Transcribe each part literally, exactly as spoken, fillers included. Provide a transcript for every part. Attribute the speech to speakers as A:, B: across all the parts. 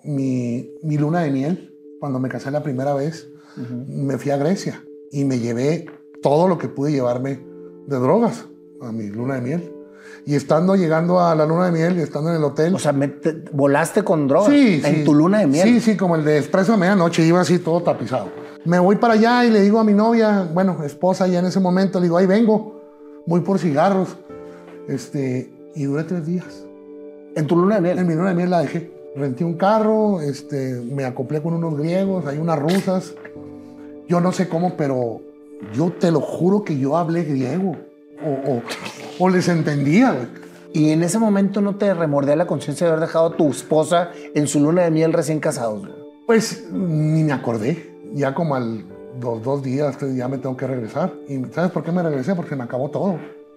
A: mi, mi luna de miel, cuando me casé la primera vez, uh-huh. me fui a Grecia y me llevé todo lo que pude llevarme de drogas a mi luna de miel. Y estando llegando a la luna de miel y estando en el hotel...
B: O sea, me, te, ¿volaste con drogas?
A: Sí,
B: ¿En
A: sí.
B: tu luna de miel?
A: Sí, sí, como el de Expreso de Medianoche, iba así todo tapizado. Me voy para allá y le digo a mi novia, bueno, esposa ya en ese momento, le digo, ahí vengo, voy por cigarros. Este, y duré tres días.
B: ¿En tu luna de miel?
A: En mi luna de miel la dejé. Renté un carro, este, me acoplé con unos griegos, hay unas rusas. Yo no sé cómo, pero yo te lo juro que yo hablé griego. O, o, o les entendía, güey.
B: ¿Y en ese momento no te remordía la conciencia de haber dejado a tu esposa en su luna de miel recién casados, güey?
A: Pues ni me acordé. Ya como al dos, dos días, tres días me tengo que regresar. ¿Y sabes por qué me regresé? Porque me acabó todo.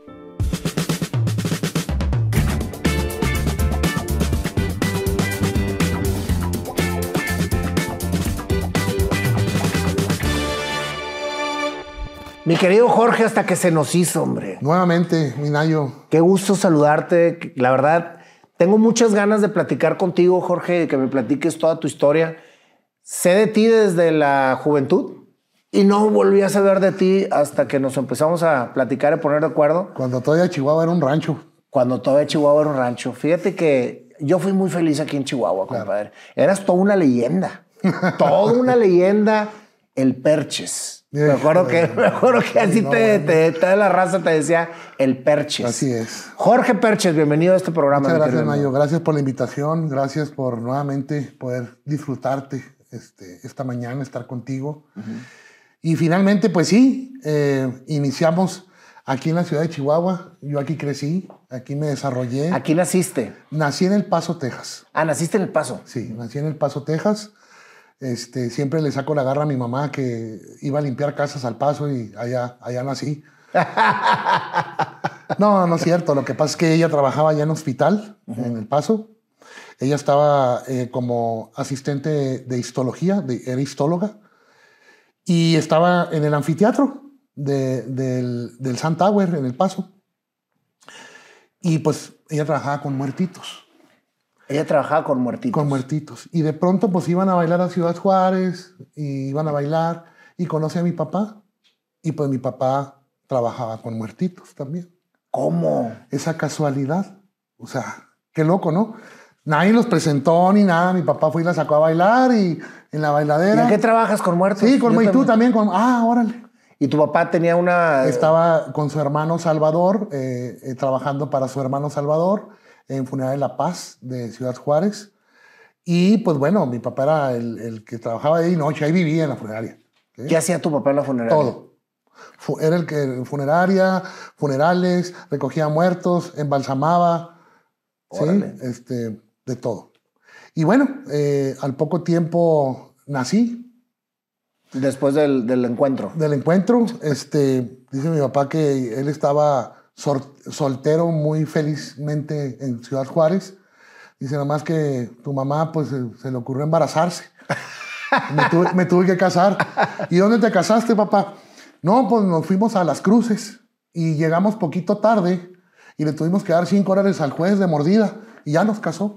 B: Mi querido Jorge, hasta que se nos hizo, hombre.
A: Nuevamente, Minayo.
B: Qué gusto saludarte. La verdad, tengo muchas ganas de platicar contigo, Jorge, de que me platiques toda tu historia. Sé de ti desde la juventud y no volví a saber de ti hasta que nos empezamos a platicar y poner de acuerdo.
A: Cuando todavía Chihuahua era un rancho.
B: Cuando todavía Chihuahua era un rancho. Fíjate que yo fui muy feliz aquí en Chihuahua, claro. compadre. Eras toda una leyenda. Toda una leyenda, el Perches. Me acuerdo que, me acuerdo que así no, te, no. te, toda la raza te decía el Perches.
A: Así es.
B: Jorge Perches, bienvenido a este programa.
A: Muchas gracias, Mayo. Gracias por la invitación. Gracias por nuevamente poder disfrutarte este, esta mañana, estar contigo. Uh-huh. Y finalmente, pues sí, eh, iniciamos aquí en la ciudad de Chihuahua. Yo aquí crecí, aquí me desarrollé.
B: ¿Aquí naciste?
A: Nací en El Paso, Texas.
B: Ah, ¿naciste en El Paso?
A: Sí, nací en El Paso, Texas. Este, siempre le saco la garra a mi mamá que iba a limpiar casas al Paso y allá, allá nací. No, no es cierto. Lo que pasa es que ella trabajaba allá en hospital, uh-huh. en El Paso. Ella estaba eh, como asistente de histología, de, era históloga. Y estaba en el anfiteatro de, del, del Sun Tower en El Paso. Y pues ella trabajaba con muertitos.
B: Ella trabajaba con muertitos.
A: Con muertitos. Y de pronto pues iban a bailar a Ciudad Juárez, y iban a bailar, y conocí a mi papá. Y pues mi papá trabajaba con muertitos también.
B: ¿Cómo?
A: Esa casualidad. O sea, qué loco, ¿no? Nadie los presentó ni nada. Mi papá fue y la sacó a bailar y en la bailadera.
B: ¿Y en qué trabajas con muertos?
A: Sí, con muertitos también. Con... Ah, órale.
B: ¿Y tu papá tenía una...?
A: Estaba con su hermano Salvador, eh, eh, trabajando para su hermano Salvador, en Funeraria La Paz de Ciudad Juárez. Y pues bueno, mi papá era el, el que trabajaba ahí noche, ahí vivía en la funeraria. ¿Sí?
B: ¿Qué hacía tu papá en la funeraria?
A: Todo. Era el que funeraria, funerales, recogía muertos, embalsamaba, ¿sí? este, de todo. Y bueno, eh, al poco tiempo nací.
B: Después del, del encuentro.
A: Del encuentro, este, dice mi papá que él estaba soltero muy felizmente en Ciudad Juárez. Dice nomás que tu mamá pues se le ocurrió embarazarse. me, tuve, me tuve que casar. ¿Y dónde te casaste, papá? No, pues nos fuimos a Las Cruces y llegamos poquito tarde y le tuvimos que dar cinco dólares al juez de mordida y ya nos casó.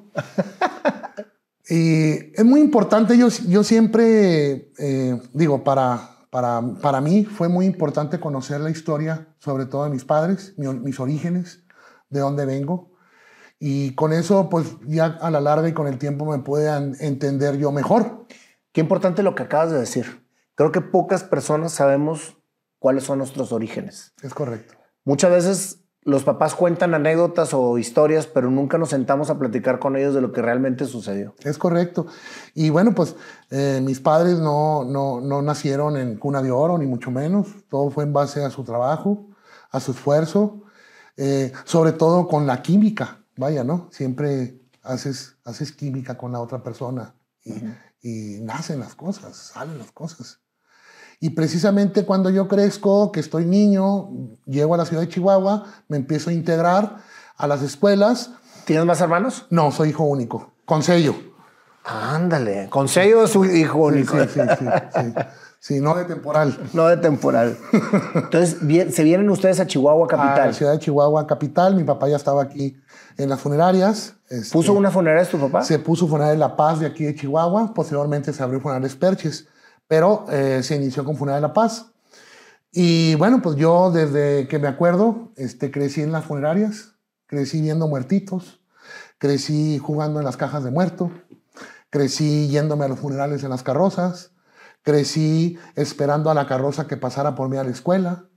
A: Y es muy importante, yo, yo siempre eh, digo, para... Para, para mí fue muy importante conocer la historia, sobre todo de mis padres, mi, mis orígenes, de dónde vengo. Y con eso, pues ya a la larga y con el tiempo me pude entender yo mejor.
B: Qué importante lo que acabas de decir. Creo que pocas personas sabemos cuáles son nuestros orígenes.
A: Es correcto.
B: Muchas veces los papás cuentan anécdotas o historias, pero nunca nos sentamos a platicar con ellos de lo que realmente sucedió.
A: Es correcto. Y bueno, pues eh, mis padres no, no, no nacieron en cuna de oro, ni mucho menos. Todo fue en base a su trabajo, a su esfuerzo, eh, sobre todo con la química. Vaya, ¿no? Siempre haces, haces química con la otra persona y, uh-huh. y nacen las cosas, salen las cosas. Y precisamente cuando yo crezco, que estoy niño, llego a la ciudad de Chihuahua, me empiezo a integrar a las escuelas.
B: ¿Tienes más hermanos?
A: No, soy hijo único, con sello.
B: Ándale, con sello es su hijo único.
A: Sí, sí, sí, sí, sí. Sí, no de temporal.
B: No de temporal. Entonces, bien, ¿se vienen ustedes a Chihuahua capital?
A: A la ciudad de Chihuahua capital. Mi papá ya estaba aquí en las funerarias. Este,
B: ¿Puso una funeraria tu papá?
A: Se puso Funeraria La Paz de aquí de Chihuahua. Posteriormente se abrió Funerarias Perches. Pero eh, se inició con Funeraria La Paz. Y bueno, pues yo desde que me acuerdo este, crecí en las funerarias. Crecí viendo muertitos. Crecí jugando en las cajas de muerto. Crecí yéndome a los funerales en las carrozas. Crecí esperando a la carroza que pasara por mí a la escuela.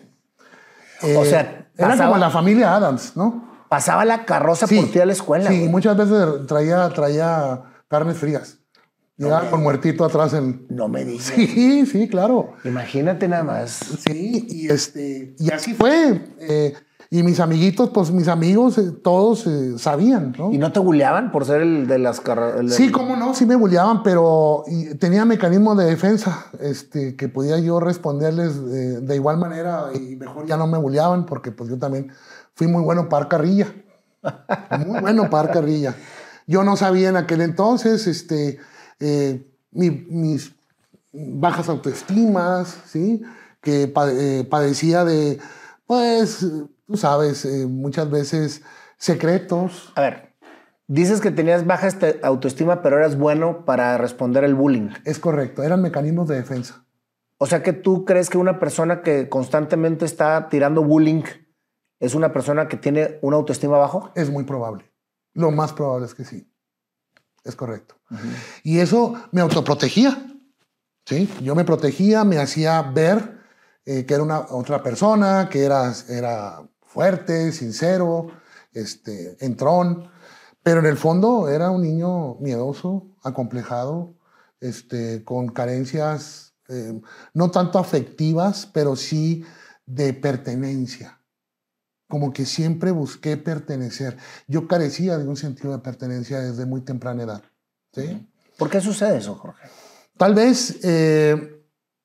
B: O
A: Eh,
B: sea,
A: era
B: pasaba,
A: como la familia Adams, ¿no?
B: Pasaba la carroza
A: Sí,
B: por ti a la escuela.
A: Sí,
B: güey.
A: muchas veces traía, traía carnes frías. Llegaba
B: No,
A: con muertito atrás en...
B: No me digas.
A: Sí, sí, claro.
B: Imagínate nada más.
A: Sí, y, este, y así fue. Eh, y mis amiguitos, pues mis amigos, eh, todos eh, sabían, ¿no?
B: ¿Y no te buleaban por ser el de las carrozas?
A: Sí, cómo no, sí me bulleaban, pero y tenía mecanismos de defensa este, que podía yo responderles de, de igual manera y mejor ya no me bulleaban porque pues yo también fui muy bueno para dar carrilla. Muy bueno para dar carrilla. Yo no sabía en aquel entonces este, eh, mi, mis bajas autoestimas, ¿sí? Que eh, padecía de, pues, tú sabes, eh, muchas veces secretos.
B: A ver, dices que tenías baja este- autoestima, pero eras bueno para responder el bullying.
A: Es correcto, eran mecanismos de defensa.
B: O sea que tú crees que una persona que constantemente está tirando bullying es una persona que tiene una autoestima bajo.
A: Es muy probable. Lo más probable es que sí. Es correcto. Uh-huh. Y eso me autoprotegía. ¿Sí? Yo me protegía, me hacía ver eh, que era una otra persona, que era, era fuerte, sincero, este, entrón. Pero en el fondo era un niño miedoso, acomplejado, este, con carencias eh, no tanto afectivas, pero sí de pertenencia. Como que siempre busqué pertenecer. Yo carecía de un sentido de pertenencia desde muy temprana edad. ¿Sí?
B: ¿Por qué sucede eso, Jorge?
A: Tal vez eh,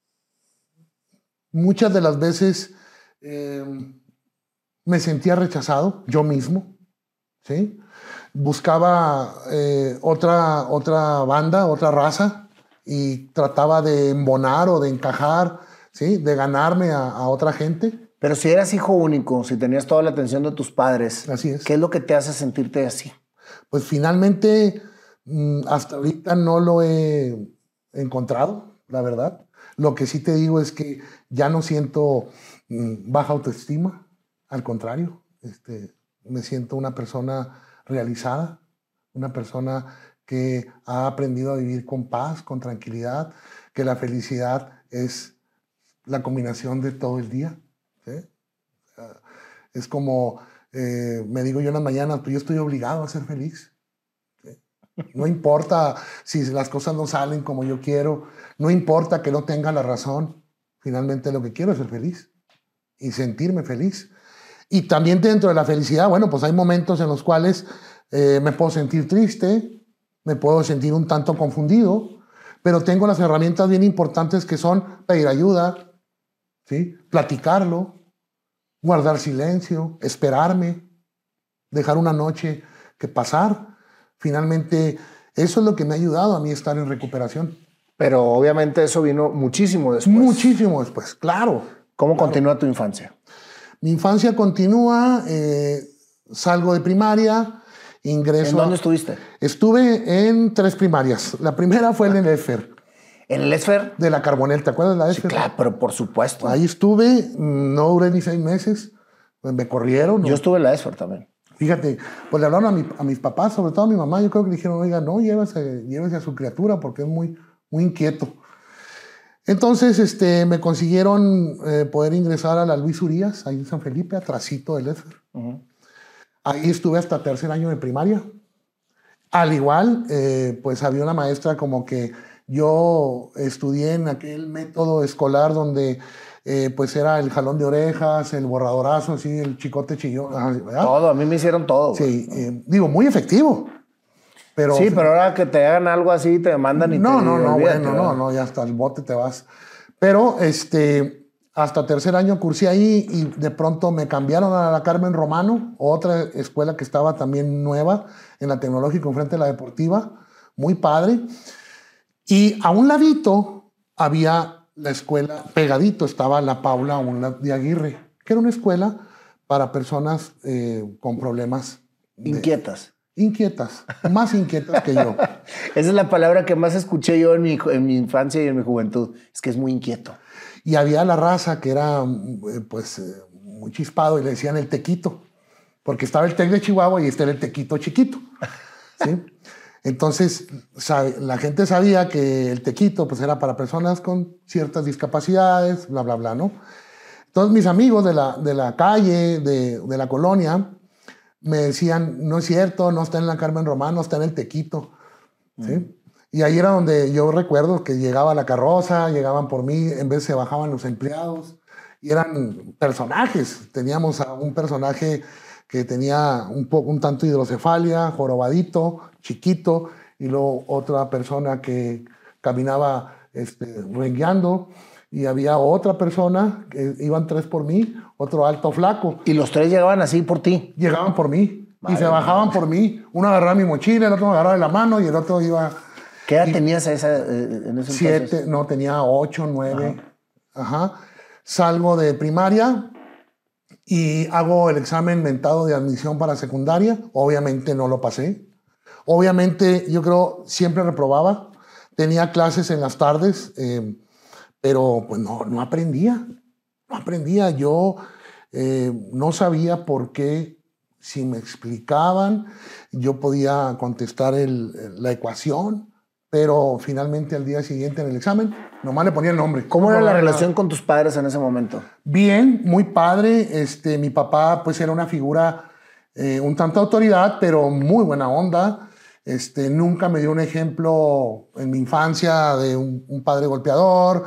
A: muchas de las veces eh, me sentía rechazado yo mismo. ¿Sí? Buscaba eh, otra, otra banda, otra raza y trataba de embonar o de encajar, ¿sí? De ganarme a, a otra gente.
B: Pero si eras hijo único, si tenías toda la atención de tus padres,
A: así es.
B: ¿Qué es lo que te hace sentirte así?
A: Pues finalmente, hasta ahorita no lo he encontrado, la verdad. Lo que sí te digo es que ya no siento baja autoestima, al contrario, este, me siento una persona realizada, una persona que ha aprendido a vivir con paz, con tranquilidad, que la felicidad es la combinación de todo el día. ¿Sí? Es como, eh, me digo yo en las mañanas, pues yo estoy obligado a ser feliz. ¿Sí? No importa si las cosas no salen como yo quiero, no importa que no tenga la razón, finalmente lo que quiero es ser feliz y sentirme feliz. Y también dentro de la felicidad, bueno, pues hay momentos en los cuales eh, me puedo sentir triste, me puedo sentir un tanto confundido, pero tengo las herramientas bien importantes que son pedir ayuda, ¿sí? Platicarlo, guardar silencio, esperarme, dejar una noche que pasar. Finalmente, eso es lo que me ha ayudado a mí a estar en recuperación.
B: Pero obviamente eso vino muchísimo después.
A: Muchísimo después, claro.
B: ¿Cómo
A: claro.
B: continúa tu infancia?
A: Mi infancia continúa, eh, salgo de primaria, ingreso...
B: ¿En dónde
A: a,
B: estuviste?
A: Estuve en tres primarias. La primera fue en el ESFER.
B: ¿En el ESFER?
A: De la Carbonel, ¿te acuerdas de la ESFER?
B: Sí, claro, pero por supuesto.
A: Ahí estuve, no duré ni seis meses, me corrieron. ¿no?
B: Yo estuve en la ESFER también.
A: Fíjate, pues le hablaron a, mi, a mis papás, sobre todo a mi mamá, yo creo que le dijeron, oiga, no, llévese, llévese a su criatura porque es muy, muy inquieto. Entonces este, me consiguieron eh, poder ingresar a la Luis Urías, ahí en San Felipe, atrasito del ESFER. Uh-huh. Ahí estuve hasta tercer año de primaria. Al igual, eh, pues había una maestra como que yo estudié en aquel método escolar donde eh, pues era el jalón de orejas, el borradorazo, así, el chicote chillón. ¿Verdad?
B: Todo, a mí me hicieron todo.
A: Sí, eh, digo, muy efectivo. Pero,
B: sí, pero ahora que te hagan algo así, te mandan y
A: no,
B: te...
A: No, no,
B: olvídate,
A: bueno,
B: ¿verdad?
A: no, no, ya hasta el bote te vas. Pero este, hasta tercer año cursé ahí y de pronto me cambiaron a la Carmen Romano, otra escuela que estaba también nueva en la Tecnológica enfrente de la Deportiva, muy padre. Y a un ladito había la escuela, pegadito estaba la Paula Unla de Aguirre, que era una escuela para personas eh, con problemas. De,
B: inquietas.
A: Inquietas, más inquietas que yo.
B: Esa es la palabra que más escuché yo en mi, en mi infancia y en mi juventud. Es que es muy inquieto.
A: Y había la raza que era pues eh, muy chispado y le decían el tequito, porque estaba el Tec de Chihuahua y este era el tequito chiquito. ¿Sí? Entonces sabe, la gente sabía que el tequito pues, era para personas con ciertas discapacidades, bla, bla, bla, ¿no? Entonces mis amigos de la, de la calle, de, de la colonia, me decían, no es cierto, no está en la Carmen Román, no está en el tequito. ¿Sí? Mm. Y ahí era donde yo recuerdo que llegaba la carroza, llegaban por mí, en vez se bajaban los empleados, y eran personajes. Teníamos a un personaje que tenía un, poco, un tanto hidrocefalia, jorobadito, chiquito, y luego otra persona que caminaba este, rengueando, y había otra persona, que iban tres por mí, otro alto flaco.
B: ¿Y los tres llegaban así por ti?
A: Llegaban por mí, vale, y se bajaban vale. por mí. Uno agarraba mi mochila, el otro me agarraba de la mano y el otro iba...
B: ¿Qué edad
A: y,
B: tenías esa, en ese
A: siete,
B: entonces?
A: No, tenía ocho, nueve. Ajá. Ajá. Salgo de primaria y hago el examen mentado de admisión para secundaria. Obviamente no lo pasé. Obviamente yo creo siempre reprobaba. Tenía clases en las tardes, eh, pero pues no, no aprendía. No aprendía. Yo eh, no sabía por qué. Si me explicaban, yo podía contestar el, la ecuación, pero finalmente al día siguiente en el examen, nomás le ponía el nombre.
B: ¿Cómo era la relación con tus padres en ese momento?
A: Bien, muy padre. Este, mi papá pues era una figura eh, un tanto autoridad, pero muy buena onda. Este, nunca me dio un ejemplo en mi infancia de un, un padre golpeador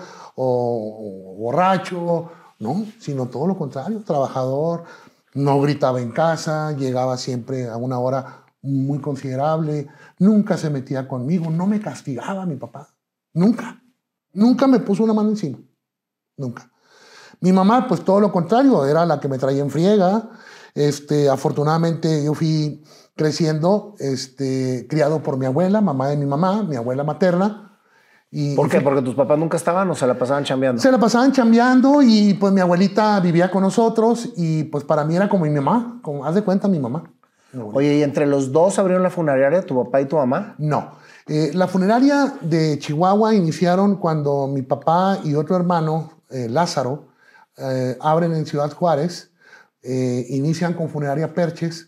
A: o, o borracho, no, sino todo lo contrario, trabajador. No gritaba en casa, llegaba siempre a una hora muy considerable, nunca se metía conmigo, no me castigaba mi papá, nunca, nunca me puso una mano encima, nunca. Mi mamá, pues todo lo contrario, era la que me traía en friega. Este, afortunadamente yo fui creciendo, este, criado por mi abuela, mamá de mi mamá, mi abuela materna. Y,
B: ¿Por qué?
A: y
B: ¿Porque tus papás nunca estaban o se la pasaban chambeando?
A: Se la pasaban chambeando y pues mi abuelita vivía con nosotros y pues para mí era como mi mamá, como haz de cuenta mi mamá.
B: Oye, ¿y entre los dos abrieron la funeraria, tu papá y tu mamá?
A: No. Eh, la funeraria de Chihuahua iniciaron cuando mi papá y otro hermano, eh, Lázaro, eh, abren en Ciudad Juárez, eh, inician con Funeraria Perches.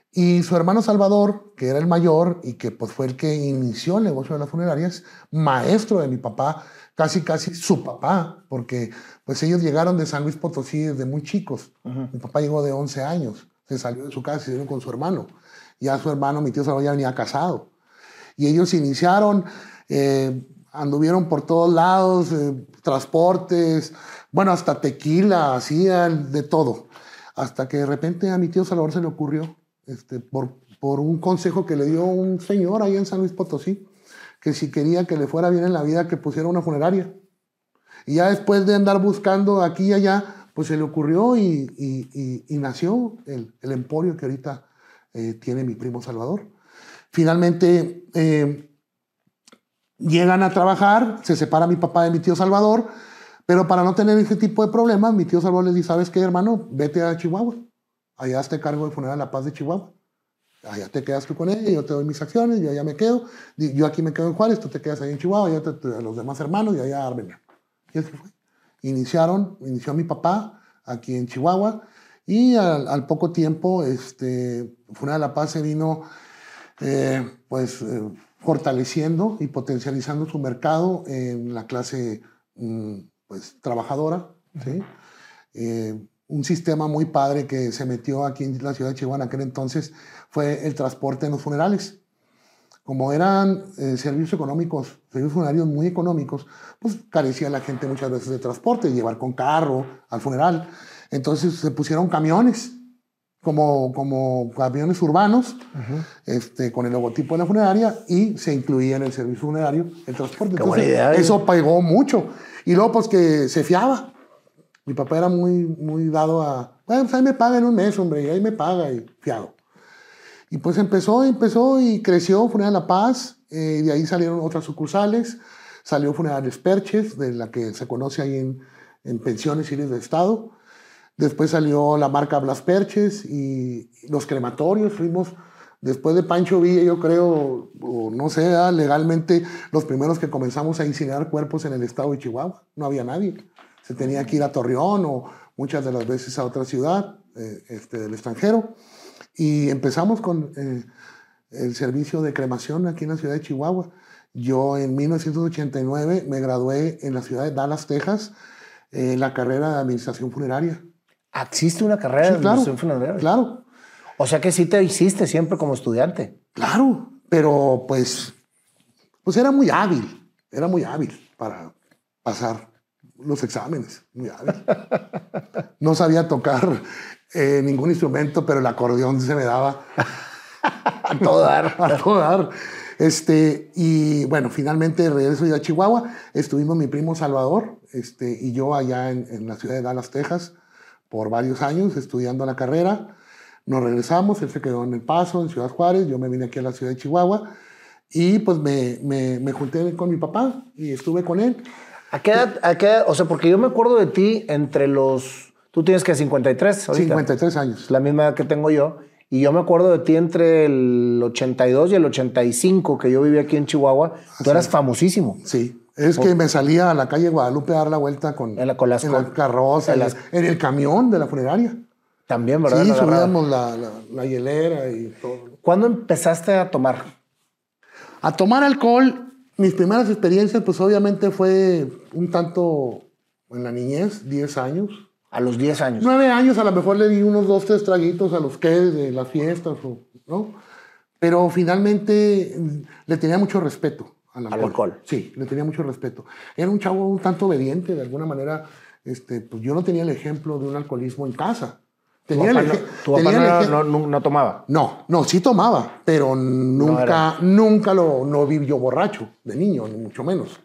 A: Y su hermano Salvador, que era el mayor y que pues, fue el que inició el negocio de las funerarias, maestro de mi papá, casi casi su papá, porque pues ellos llegaron de San Luis Potosí desde muy chicos. Uh-huh. Mi papá llegó de once años, se salió de su casa y se vino con su hermano. Ya su hermano, mi tío Salvador, ya venía casado. Y ellos iniciaron, eh, anduvieron por todos lados, eh, transportes, bueno, hasta tequila, hacían de todo. Hasta que de repente a mi tío Salvador se le ocurrió, Este, por, por un consejo que le dio un señor ahí en San Luis Potosí, que si quería que le fuera bien en la vida, que pusiera una funeraria. Y ya después de andar buscando aquí y allá, pues se le ocurrió y, y, y, y nació el, el emporio que ahorita eh, tiene mi primo Salvador. Finalmente eh, llegan a trabajar, se separa mi papá de mi tío Salvador, pero para no tener ese tipo de problemas, mi tío Salvador les dice, ¿sabes qué, hermano? Vete a Chihuahua. Allá te cargo de Funeraria La Paz de Chihuahua. Allá te quedas tú con ella, yo te doy mis acciones, yo allá me quedo. Yo aquí me quedo en Juárez, tú te quedas ahí en Chihuahua, yo te, te, los demás hermanos y allá Armenia. Y así fue. Iniciaron, inició mi papá aquí en Chihuahua y al, al poco tiempo este, Funeraria La Paz se vino eh, pues, eh, fortaleciendo y potencializando su mercado en la clase mm, pues, trabajadora, ¿sí? Eh, un sistema muy padre que se metió aquí en la ciudad de Chihuahua en aquel entonces fue el transporte en los funerales. Como eran eh, servicios económicos, servicios funerarios muy económicos, pues carecía la gente muchas veces de transporte, llevar con carro al funeral. Entonces se pusieron camiones, como, como camiones urbanos, uh-huh. este, con el logotipo de la funeraria y se incluía en el servicio funerario el transporte.
B: Qué
A: Entonces,
B: buena idea,
A: eso pegó mucho. Y luego pues que se fiaba. Mi papá era muy, muy dado a, bueno, pues ahí me paga en un mes, hombre, y ahí me paga, y fiado. Y pues empezó, empezó y creció Funeraria La Paz, eh, de ahí salieron otras sucursales, salió Funerarias Perches, de la que se conoce ahí en, en Pensiones Iris del Estado. Después salió la marca Blas Perches y los crematorios. Fuimos, después de Pancho Villa, yo creo, o no sé, ¿verdad? Legalmente los primeros que comenzamos a incinerar cuerpos en el estado de Chihuahua. No había nadie. Se tenía que ir a Torreón o muchas de las veces a otra ciudad eh, este, del extranjero. Y empezamos con eh, el servicio de cremación aquí en la ciudad de Chihuahua. Yo en mil novecientos ochenta y nueve me gradué en la ciudad de Dallas, Texas, en eh, la carrera de administración funeraria.
B: ¿Existe una carrera
A: Sí,
B: de
A: claro,
B: administración funeraria?
A: Claro.
B: O sea que sí te hiciste siempre como estudiante.
A: Claro, pero pues, pues era muy hábil, era muy hábil para pasar los exámenes, muy hábil. No sabía tocar eh, ningún instrumento, pero el acordeón se me daba
B: a todo dar.
A: A todo dar. Este, y bueno, finalmente regreso ya a Chihuahua. Estuvimos mi primo Salvador este, y yo allá en, en la ciudad de Dallas, Texas, por varios años estudiando la carrera. Nos regresamos, él se quedó en El Paso, en Ciudad Juárez, yo me vine aquí a la ciudad de Chihuahua y pues me, me, me junté con mi papá y estuve con él.
B: ¿A qué edad, a qué edad? O sea, porque yo me acuerdo de ti entre los... Tú tienes que cincuenta y tres ahorita.
A: cincuenta y tres años.
B: La misma edad que tengo yo. Y yo me acuerdo de ti entre el ochenta y dos y el ochenta y cinco, que yo vivía aquí en Chihuahua. Tú
A: Así
B: eras
A: es.
B: famosísimo.
A: Sí. Es que me salía a la calle Guadalupe a dar la vuelta con,
B: en la, con las,
A: en la carroza, en, las, en el camión de la funeraria.
B: También, ¿verdad?
A: Sí, subíamos la, la, la hielera y todo.
B: ¿Cuándo empezaste a tomar?
A: A tomar alcohol, mis primeras experiencias, pues obviamente fue un tanto en la niñez, diez años.
B: A los diez años.
A: nueve años, a lo mejor le di unos dos, tres traguitos a los que de las fiestas, ¿no? Pero finalmente le tenía mucho respeto. Al alcohol.
B: Al alcohol.
A: Sí, le tenía mucho respeto. Era un chavo un tanto obediente, de alguna manera. Este, pues yo no tenía el ejemplo de un alcoholismo en casa. Tenía
B: ¿Tu papá,
A: el
B: no, ¿tu
A: tenía
B: papá
A: el
B: no, no, no tomaba?
A: No, no, sí tomaba, pero nunca, no nunca lo no vi yo borracho de niño, ni mucho menos.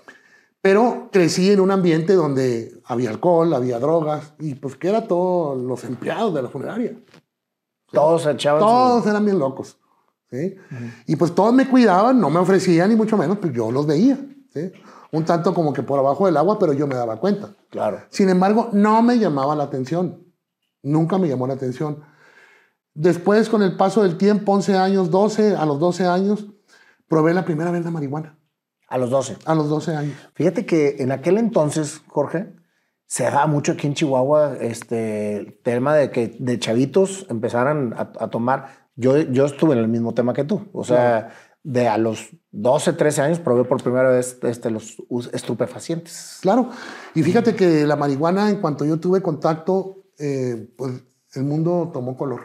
A: Pero crecí en un ambiente donde había alcohol, había drogas, y pues que era todos los empleados de la funeraria.
B: Todos se echaban.
A: Todos su... eran bien locos. ¿Sí? Uh-huh. Y pues todos me cuidaban, no me ofrecían ni mucho menos, pues yo los veía. ¿Sí? Un tanto como que por abajo del agua, pero yo me daba cuenta.
B: Claro.
A: Sin embargo, no me llamaba la atención. Nunca me llamó la atención. Después, con el paso del tiempo, once años, doce, a los doce años, probé la primera vez la marihuana.
B: A los doce.
A: A los doce años.
B: Fíjate que en aquel entonces, Jorge, se daba mucho aquí en Chihuahua este el tema de que de chavitos empezaran a, a tomar. Yo, yo estuve en el mismo tema que tú. O sea, no. de a los doce, trece años probé por primera vez este, los estupefacientes.
A: Claro. Y fíjate que la marihuana, en cuanto yo tuve contacto, eh, pues el mundo tomó color.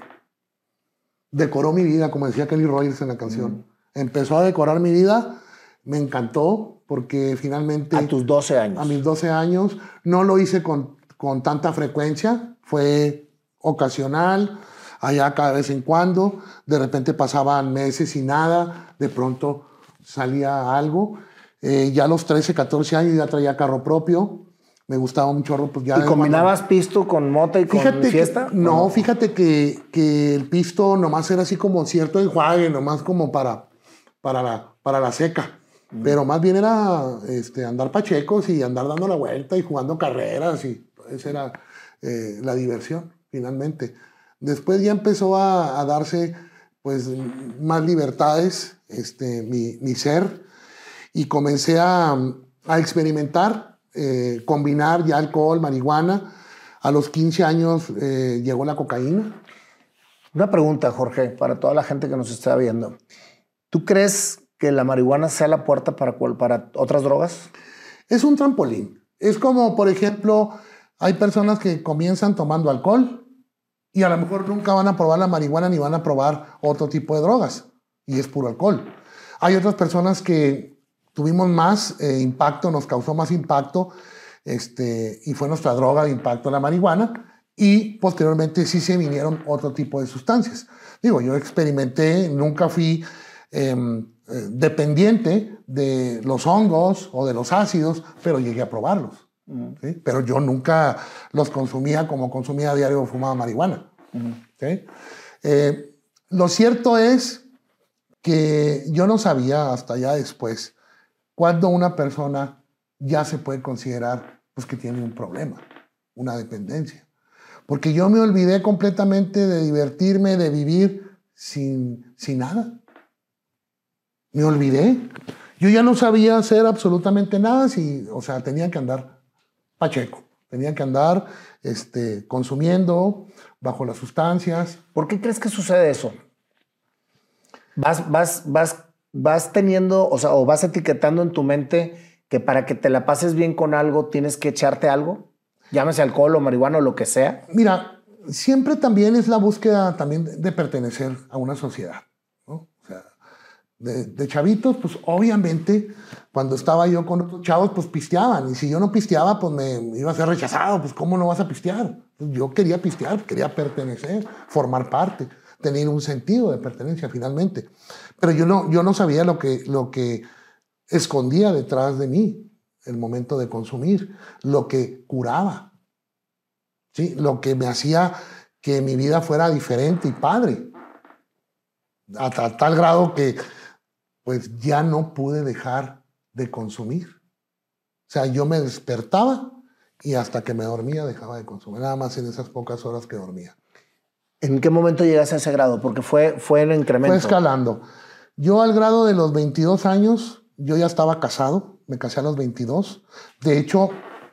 A: Decoró mi vida, como decía Kenny Rogers en la canción. Mm. Empezó a decorar mi vida. Me encantó porque finalmente...
B: A tus doce años.
A: A mis doce años. No lo hice con, con tanta frecuencia. Fue ocasional, allá cada vez en cuando. De repente pasaban meses y nada. De pronto salía algo. Eh, ya a los trece, catorce años ya traía carro propio. Me gustaba un chorro. Pues ya
B: ¿Y combinabas cuando... pisto con mota y
A: fíjate
B: con fiesta?
A: Que, no, no, fíjate que, que el pisto nomás era así como cierto enjuague, nomás como para, para, la, para la seca. Pero más bien era este, andar pachecos y andar dando la vuelta y jugando carreras y esa era eh, la diversión, finalmente. Después ya empezó a, a darse pues, más libertades, este, mi, mi ser, y comencé a, a experimentar, eh, combinar ya alcohol, marihuana. A los quince años eh, llegó la cocaína.
B: Una pregunta, Jorge, para toda la gente que nos está viendo. ¿Tú crees que la marihuana sea la puerta para, para otras drogas?
A: Es un trampolín. Es como, por ejemplo, hay personas que comienzan tomando alcohol y a lo mejor nunca van a probar la marihuana ni van a probar otro tipo de drogas. Y es puro alcohol. Hay otras personas que tuvimos más eh, impacto, nos causó más impacto, este, y fue nuestra droga de impacto la marihuana, y posteriormente sí se vinieron otro tipo de sustancias. Digo, yo experimenté, nunca fui... Eh, Eh, dependiente de los hongos o de los ácidos, pero llegué a probarlos. Uh-huh. ¿Sí? Pero yo nunca los consumía como consumía a diario o fumaba marihuana. Uh-huh. ¿Sí? Eh, lo cierto es que yo no sabía hasta ya después cuando una persona ya se puede considerar pues, que tiene un problema, una dependencia. Porque yo me olvidé completamente de divertirme, de vivir sin, sin nada. Me olvidé. Yo ya no sabía hacer absolutamente nada, si, o sea, tenía que andar pacheco, tenía que andar este, consumiendo bajo las sustancias.
B: ¿Por qué crees que sucede eso? Vas, vas, vas, vas teniendo, o sea, o vas etiquetando en tu mente que para que te la pases bien con algo tienes que echarte algo, llámese alcohol o marihuana o lo que sea.
A: Mira, siempre también es la búsqueda también de pertenecer a una sociedad, ¿no? O sea, de, de chavitos, pues obviamente cuando estaba yo con otros chavos, pues pisteaban. Y si yo no pisteaba, pues me, me iba a ser rechazado. Pues ¿cómo no vas a pistear? Pues yo quería pistear, quería pertenecer, formar parte, tener un sentido de pertenencia finalmente. Pero yo no, yo no sabía lo que, lo que escondía detrás de mí el momento de consumir, lo que curaba, ¿sí? Lo que me hacía que mi vida fuera diferente y padre. A, a tal grado que pues ya no pude dejar de consumir. O sea, yo me despertaba y hasta que me dormía dejaba de consumir, nada más en esas pocas horas que dormía.
B: ¿En qué momento llegaste a ese grado? Porque fue, fue en incremento.
A: Fue escalando. Yo al grado de los veintidós años, yo ya estaba casado, me casé a los veintidós. De hecho,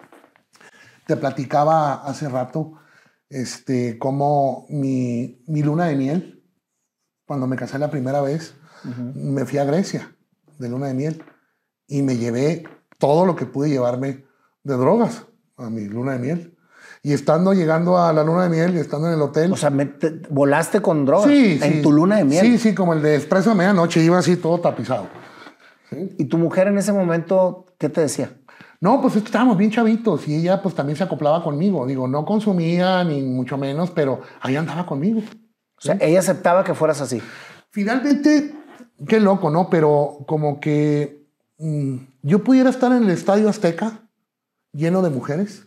A: te platicaba hace rato este, cómo mi, mi luna de miel, cuando me casé la primera vez, uh-huh. me fui a Grecia de luna de miel y me llevé todo lo que pude llevarme de drogas a mi luna de miel. Y estando llegando a la luna de miel y estando en el hotel...
B: O sea, me te, ¿volaste con drogas
A: sí,
B: en
A: sí,
B: tu luna de miel?
A: Sí, sí, como el de Expreso de Medianoche, iba así todo tapizado.
B: ¿Sí? ¿Y tu mujer en ese momento qué te decía?
A: No, pues es que estábamos bien chavitos y ella pues también se acoplaba conmigo. Digo, no consumía ni mucho menos, pero ahí andaba conmigo. ¿Sí?
B: O sea, ella aceptaba que fueras así.
A: Finalmente, qué loco, ¿no? Pero como que mmm, yo pudiera estar en el Estadio Azteca lleno de mujeres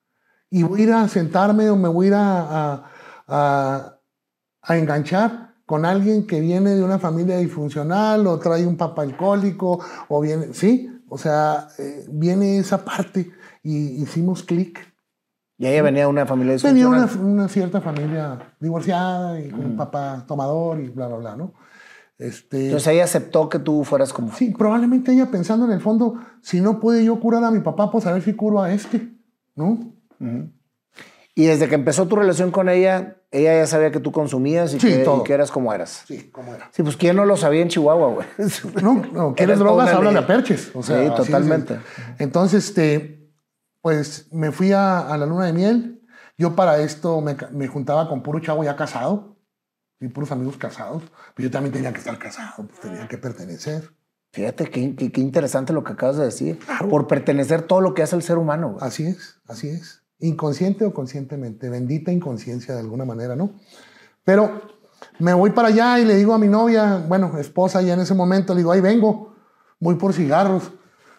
A: y voy a ir a sentarme o me voy a ir a, a, a, a enganchar con alguien que viene de una familia disfuncional o trae un papá alcohólico o viene, ¿sí? O sea, eh, viene esa parte y hicimos clic.
B: ¿Y ella venía de una familia disfuncional?
A: Venía una, una cierta familia divorciada y con mm. un papá tomador y bla, bla, bla, ¿no? Este,
B: Entonces ella aceptó que tú fueras como...
A: Sí, probablemente ella pensando en el fondo, si no puede yo curar a mi papá, pues a ver si curo a este, ¿no?
B: Uh-huh. Y desde que empezó tu relación con ella, ella ya sabía que tú consumías y,
A: sí,
B: que,
A: todo.
B: y que eras como eras.
A: Sí, como era.
B: Sí, pues ¿quién no lo sabía en Chihuahua, güey?
A: No, no, ¿quieres drogas? Háblale a Perches. O sea,
B: sí, totalmente.
A: Es, entonces, este, pues me fui a, a la luna de miel. Yo para esto me, me juntaba con puro chavo ya casado y puros amigos casados. Pero yo también tenía que estar casado, pues tenía que pertenecer.
B: Fíjate qué, qué, qué interesante lo que acabas de decir.
A: Claro.
B: Por pertenecer todo lo que hace el ser humano, güey.
A: Así es, así es. Inconsciente o conscientemente. Bendita inconsciencia de alguna manera, ¿no? Pero me voy para allá y le digo a mi novia, bueno, esposa ya en ese momento, le digo, ahí vengo, voy por cigarros.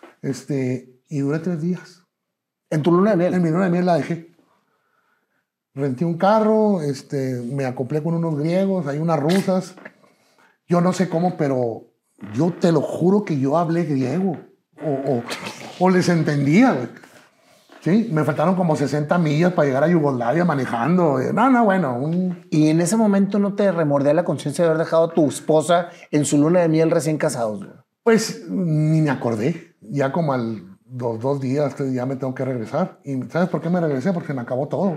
A: Este, y duré tres días.
B: ¿En tu luna de miel?
A: En mi luna de miel la dejé. Renté un carro, este, me acoplé con unos griegos, hay unas rusas. Yo no sé cómo, pero yo te lo juro que yo hablé griego. O, o, o les entendía, güey. Sí, me faltaron como sesenta millas para llegar a Yugoslavia manejando. No, no, bueno. Un...
B: ¿Y en ese momento no te remordía la conciencia de haber dejado a tu esposa en su luna de miel recién casados, güey?
A: Pues ni me acordé. Ya como al dos, dos días, tres días me tengo que regresar. ¿Y sabes por qué me regresé? Porque se me acabó todo.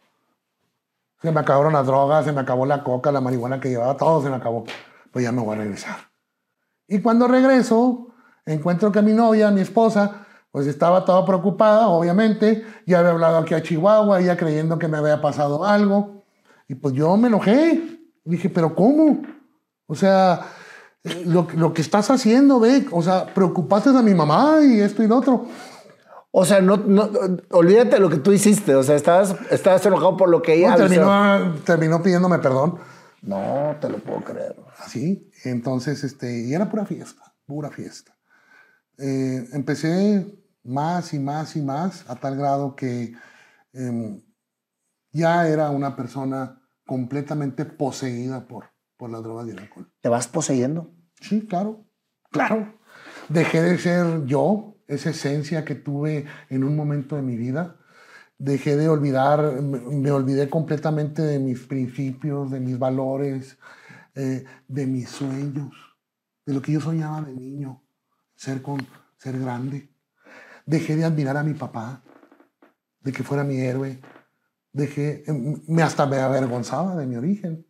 A: Se me acabaron las drogas, se me acabó la coca, la marihuana que llevaba, todo se me acabó. Pues ya me voy a regresar. Y cuando regreso, encuentro que mi novia, mi esposa... pues estaba toda preocupada, obviamente. Ya había hablado aquí a Chihuahua, ella creyendo que me había pasado algo. Y pues yo me enojé. Dije, ¿pero cómo? O sea, lo, lo que estás haciendo, ve. O sea, preocupaste a mi mamá y esto y lo otro.
B: O sea, no, no, olvídate de lo que tú hiciste. O sea, estabas, estabas enojado por lo que ella...
A: No, terminó, terminó pidiéndome perdón.
B: No, te lo puedo creer.
A: Así. Entonces, este, y era pura fiesta, pura fiesta. Eh, empecé... más y más y más, a tal grado que eh, ya era una persona completamente poseída por, por las drogas y el alcohol.
B: ¿Te vas poseyendo?
A: Sí, claro, claro. dejé de ser yo, esa esencia que tuve en un momento de mi vida. Dejé de olvidar, me, me olvidé completamente de mis principios, de mis valores, eh, de mis sueños, de lo que yo soñaba de niño, ser, con, ser grande. Dejé de admirar a mi papá, de que fuera mi héroe. Dejé, me, hasta me avergonzaba de mi origen.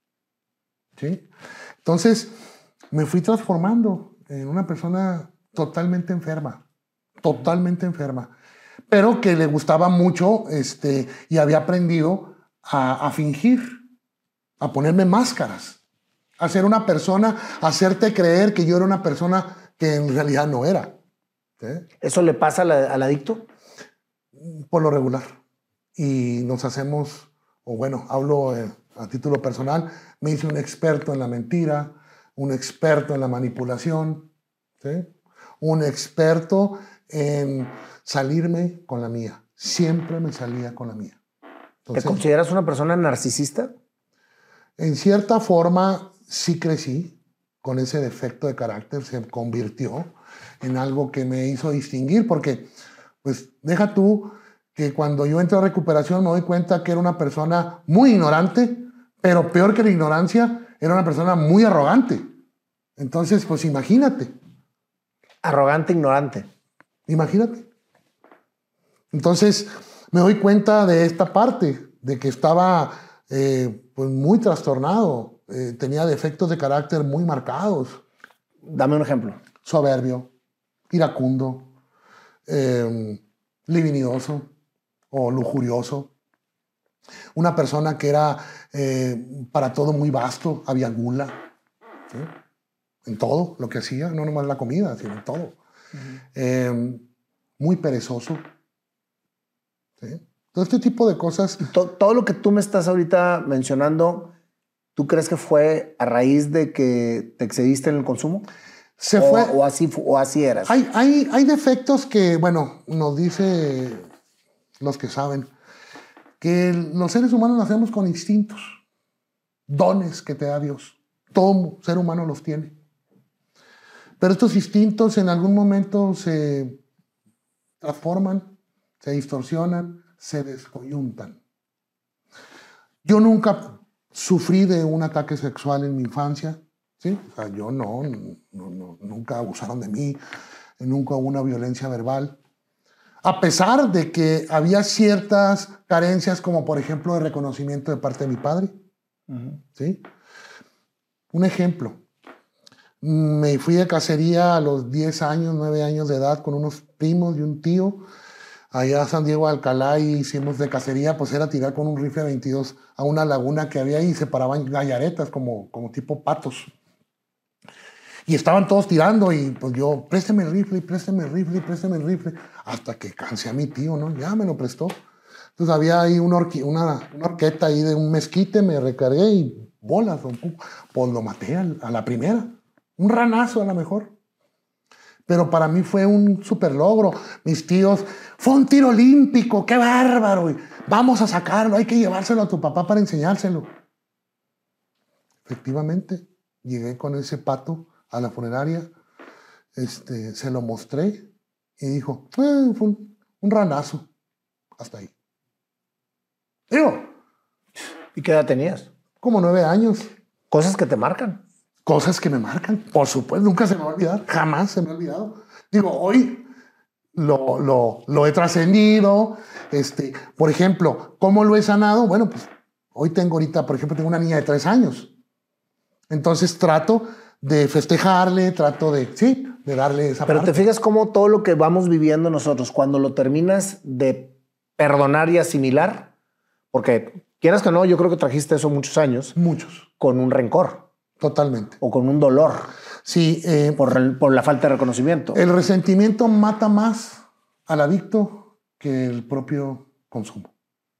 A: ¿Sí? Entonces, me fui transformando en una persona totalmente enferma, totalmente enferma, pero que le gustaba mucho este, y había aprendido a, a fingir, a ponerme máscaras, a ser una persona, a hacerte creer que yo era una persona que en realidad no era. ¿Sí?
B: ¿Eso le pasa al, al adicto?
A: Por lo regular. Y nos hacemos, o bueno, hablo eh, a título personal, me hice un experto en la mentira, un experto en la manipulación, ¿sí? Un experto en salirme con la mía. Siempre me salía con la mía.
B: Entonces, ¿te consideras una persona narcisista?
A: En cierta forma, sí crecí con ese defecto de carácter. Se convirtió en algo que me hizo distinguir, porque, pues, deja tú que cuando yo entro a recuperación me doy cuenta que era una persona muy ignorante, pero peor que la ignorancia, era una persona muy arrogante. Entonces, pues imagínate.
B: Arrogante, ignorante.
A: Imagínate. Entonces, me doy cuenta de esta parte, de que estaba eh, pues muy trastornado, eh, tenía defectos de carácter muy marcados.
B: Dame un ejemplo.
A: Soberbio, iracundo, eh, libidinoso o lujurioso. Una persona que era eh, para todo muy vasto, había gula, ¿sí? En todo lo que hacía, no nomás la comida, sino en todo. Uh-huh. eh, muy perezoso. ¿Sí? Todo este tipo de cosas.
B: Todo, todo lo que tú me estás ahorita mencionando, ¿tú crees que fue a raíz de que te excediste en el consumo?
A: Se
B: o,
A: fue.
B: O así, o así eras.
A: Hay, hay, hay defectos que, bueno, nos dice los que saben, que los seres humanos nacemos con instintos, dones que te da Dios. Todo ser humano los tiene. Pero estos instintos en algún momento se transforman, se distorsionan, se descoyuntan. Yo nunca sufrí de un ataque sexual en mi infancia, ¿sí? O sea, yo no, no, no, nunca abusaron de mí, nunca hubo una violencia verbal. A pesar de que había ciertas carencias, como por ejemplo de reconocimiento de parte de mi padre. Uh-huh. ¿Sí? Un ejemplo. Me fui de cacería a los diez años, nueve años de edad con unos primos y un tío allá a San Diego de Alcalá, y hicimos de cacería, pues era tirar con un rifle veintidós a una laguna que había ahí y se paraban gallaretas como, como tipo patos. Y estaban todos tirando y pues yo, présteme el rifle, présteme el rifle, présteme el rifle, hasta que cansé a mi tío, ¿no? Ya me lo prestó. Entonces había ahí una, orqui, una, una horqueta ahí de un mezquite, me recargué y bolas, pues lo maté a, a la primera. Un ranazo a lo mejor. Pero para mí fue un super logro. Mis tíos, fue un tiro olímpico, qué bárbaro. Vamos a sacarlo, hay que llevárselo a tu papá para enseñárselo. Efectivamente, llegué con ese pato a la funeraria, este, se lo mostré y dijo, eh, fue un, un ranazo. Hasta ahí. Digo.
B: ¿Y qué edad tenías?
A: Como nueve años.
B: Cosas que te marcan.
A: Cosas que me marcan, por supuesto, nunca se me va a olvidar, jamás se me ha olvidado. Digo, hoy lo, lo, lo he trascendido. Este, por ejemplo, ¿cómo lo he sanado? Bueno, pues hoy tengo ahorita, por ejemplo, tengo una niña de tres años. Entonces trato de festejarle, trato de, sí, de darle esa
B: Pero
A: parte.
B: te fijas cómo todo lo que vamos viviendo nosotros, cuando lo terminas de perdonar y asimilar, porque quieras que no, yo creo que trajiste eso muchos años.
A: Muchos.
B: Con un rencor.
A: Totalmente.
B: O con un dolor.
A: Sí. Eh,
B: por, por la falta de reconocimiento.
A: El resentimiento mata más al adicto que el propio consumo.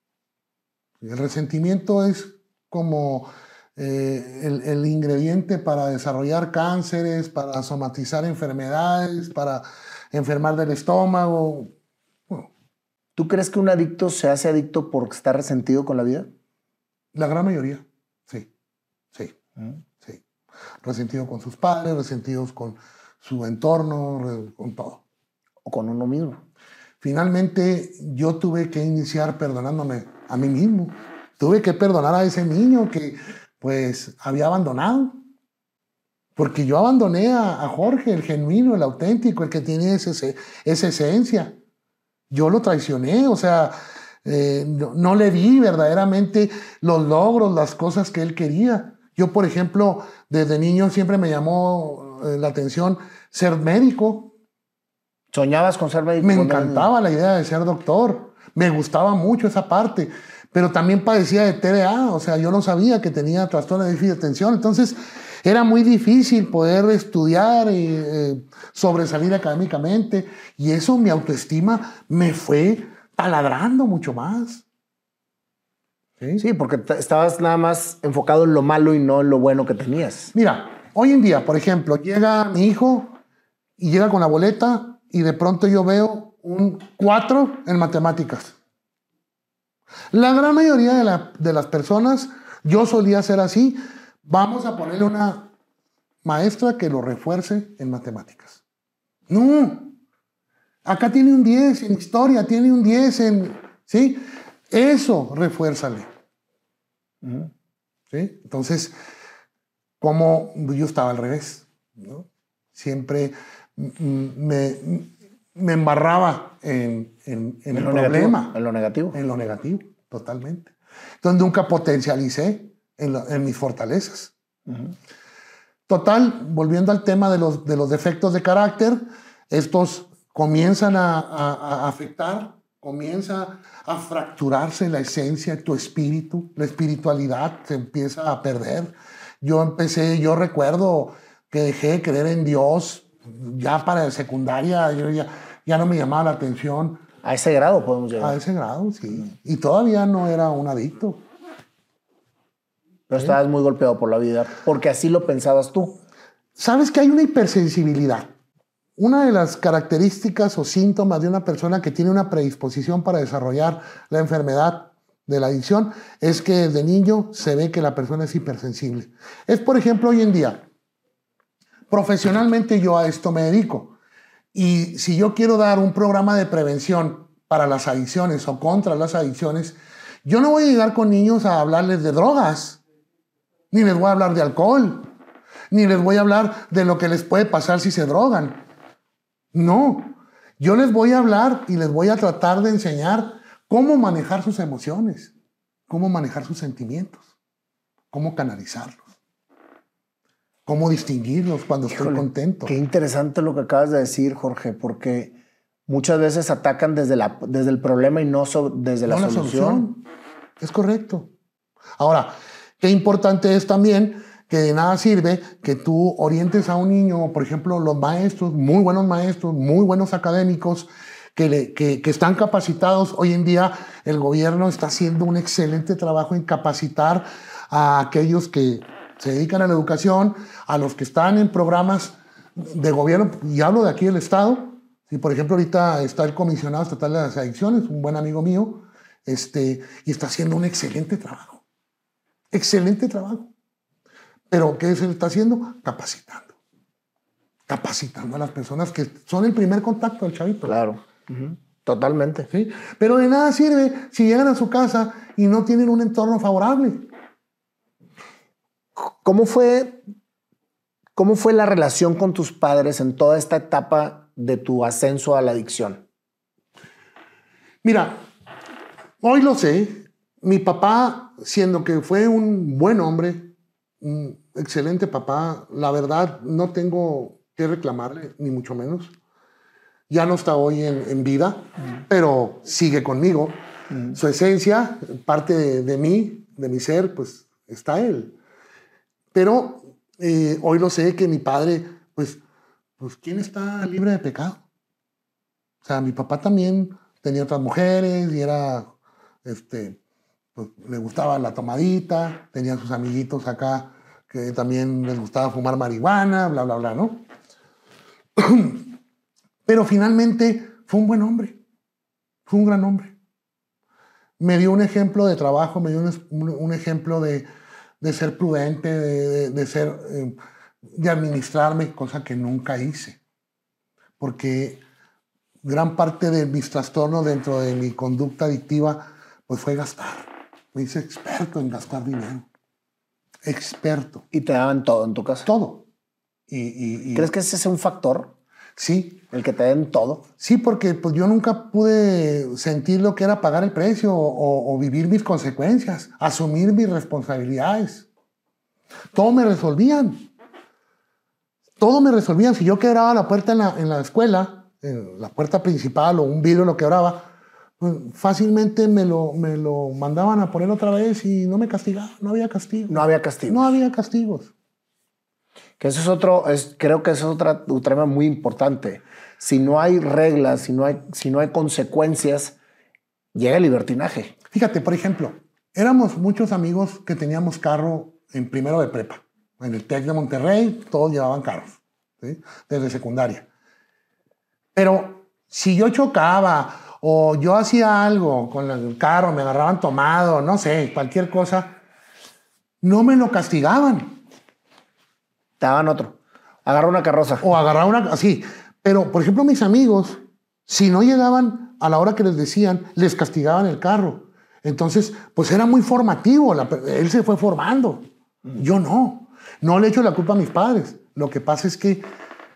A: El resentimiento es como eh, el, el ingrediente para desarrollar cánceres, para somatizar enfermedades, para enfermar del estómago. Bueno.
B: ¿Tú crees que un adicto se hace adicto porque está resentido con la vida?
A: La gran mayoría, sí. Sí. ¿Mm? Resentido con sus padres, resentidos con su entorno, con todo.
B: O con uno mismo.
A: Finalmente, yo tuve que iniciar perdonándome a mí mismo. Tuve que perdonar a ese niño que, pues, había abandonado. Porque yo abandoné a, a Jorge, el genuino, el auténtico, el que tiene ese, esa esencia. Yo lo traicioné, o sea, eh, no, no le di verdaderamente los logros, las cosas que él quería. Yo, por ejemplo, desde niño siempre me llamó eh, la atención ser médico.
B: ¿Soñabas con ser médico?
A: Me encantaba la idea de ser doctor. Me gustaba mucho esa parte. Pero también padecía de T D A, o sea, yo no sabía que tenía trastorno de déficit de atención. Entonces, era muy difícil poder estudiar y eh, sobresalir académicamente. Y eso, mi autoestima me fue taladrando mucho más.
B: Sí, sí, porque estabas nada más enfocado en lo malo y no en lo bueno que tenías.
A: Mira, hoy en día, por ejemplo, llega mi hijo y llega con la boleta y de pronto yo veo un cuatro en matemáticas. La gran mayoría de, la, de las personas, yo solía ser así, vamos a ponerle una maestra que lo refuerce en matemáticas. No, acá tiene un diez en historia, tiene un diez en... ¿sí? Eso, refuérzale. Uh-huh. ¿Sí? Entonces, como yo estaba al revés, ¿no? Siempre me, me embarraba en, en, en, en el problema.
B: Negativo, en lo negativo.
A: En lo negativo, totalmente. Entonces nunca potencialicé en, lo, en mis fortalezas. Uh-huh. Total, volviendo al tema de los, de los defectos de carácter, estos comienzan a, a, a afectar, comienza a fracturarse la esencia, tu espíritu, la espiritualidad se empieza a perder. Yo empecé, yo recuerdo que dejé de creer en Dios, ya para secundaria, yo ya, ya no me llamaba la atención.
B: A ese grado podemos llegar.
A: A ese grado, sí. Y todavía no era un adicto.
B: Pero ¿sí? Estabas muy golpeado por la vida, porque así lo pensabas tú.
A: Sabes que hay una hipersensibilidad. Una de las características o síntomas de una persona que tiene una predisposición para desarrollar la enfermedad de la adicción es que desde niño se ve que la persona es hipersensible. Es, por ejemplo, hoy en día, profesionalmente yo a esto me dedico. Y si yo quiero dar un programa de prevención para las adicciones o contra las adicciones, yo no voy a llegar con niños a hablarles de drogas, ni les voy a hablar de alcohol, ni les voy a hablar de lo que les puede pasar si se drogan. No, yo les voy a hablar y les voy a tratar de enseñar cómo manejar sus emociones, cómo manejar sus sentimientos, cómo canalizarlos, cómo distinguirlos cuando Híjole, estoy contento.
B: Qué interesante lo que acabas de decir, Jorge, porque muchas veces atacan desde, la, desde el problema y no so, desde la, no solución. la solución.
A: Es correcto. Ahora, qué importante es también que de nada sirve que tú orientes a un niño, por ejemplo, los maestros, muy buenos maestros, muy buenos académicos, que, le, que, que están capacitados. Hoy en día el gobierno está haciendo un excelente trabajo en capacitar a aquellos que se dedican a la educación, a los que están en programas de gobierno, y hablo de aquí del Estado. Si, por ejemplo, ahorita está el comisionado estatal de las adicciones, un buen amigo mío, este, y está haciendo un excelente trabajo. Excelente trabajo. Pero ¿qué se está haciendo? Capacitando. Capacitando a las personas que son el primer contacto del chavito.
B: Claro, uh-huh. Totalmente.
A: ¿Sí? Pero de nada sirve si llegan a su casa y no tienen un entorno favorable.
B: ¿Cómo fue, cómo fue la relación con tus padres en toda esta etapa de tu ascenso a la adicción?
A: Mira, hoy lo sé. Mi papá, siendo que fue un buen hombre, un excelente papá, la verdad no tengo que reclamarle, ni mucho menos. Ya no está hoy en, en vida, mm. pero sigue conmigo. Mm. Su esencia, parte de, de mí, de mi ser, pues está él. Pero eh, hoy lo sé que mi padre, pues, pues, ¿quién está libre de pecado? O sea, mi papá también tenía otras mujeres y era, este, pues, le gustaba la tomadita, tenía sus amiguitos acá que también les gustaba fumar marihuana, bla, bla, bla, ¿no? Pero finalmente fue un buen hombre, fue un gran hombre. Me dio un ejemplo de trabajo, me dio un, un ejemplo de, de ser prudente, de, de, de, ser, eh, de administrarme, cosa que nunca hice. porque gran parte de mis trastornos dentro de mi conducta adictiva pues fue gastar. Me hice experto en gastar dinero. Experto.
B: ¿Y te daban todo en tu casa?
A: Todo. Y, y, y...
B: ¿Crees que ese es un factor?
A: Sí.
B: ¿El que te den todo?
A: Sí, porque pues, yo nunca pude sentir lo que era pagar el precio o, o vivir mis consecuencias, asumir mis responsabilidades. Todo me resolvían. Todo me resolvían. Si yo quebraba la puerta en la, en la escuela, en la puerta principal o un vidrio lo quebraba, pues fácilmente me lo, me lo mandaban a poner otra vez y no me castigaban. No había castigo.
B: No había castigo.
A: No había castigos.
B: Que eso es otro, es, creo que eso es otra, un tema muy importante. Si no hay reglas, si no hay, si no hay consecuencias, llega el libertinaje.
A: Fíjate, por ejemplo, éramos muchos amigos que teníamos carro en primero de prepa. En el TEC de Monterrey, todos llevaban carros, ¿sí? Desde secundaria. Pero si yo chocaba o yo hacía algo con el carro, me agarraban tomado, no sé, cualquier cosa, no me lo castigaban.
B: Te daban otro. Agarra una carroza.
A: O agarrar una, así. Pero, por ejemplo, mis amigos, si no llegaban a la hora que les decían, les castigaban el carro. Entonces, pues era muy formativo. La, él se fue formando. Yo no. No le echo la culpa a mis padres. Lo que pasa es que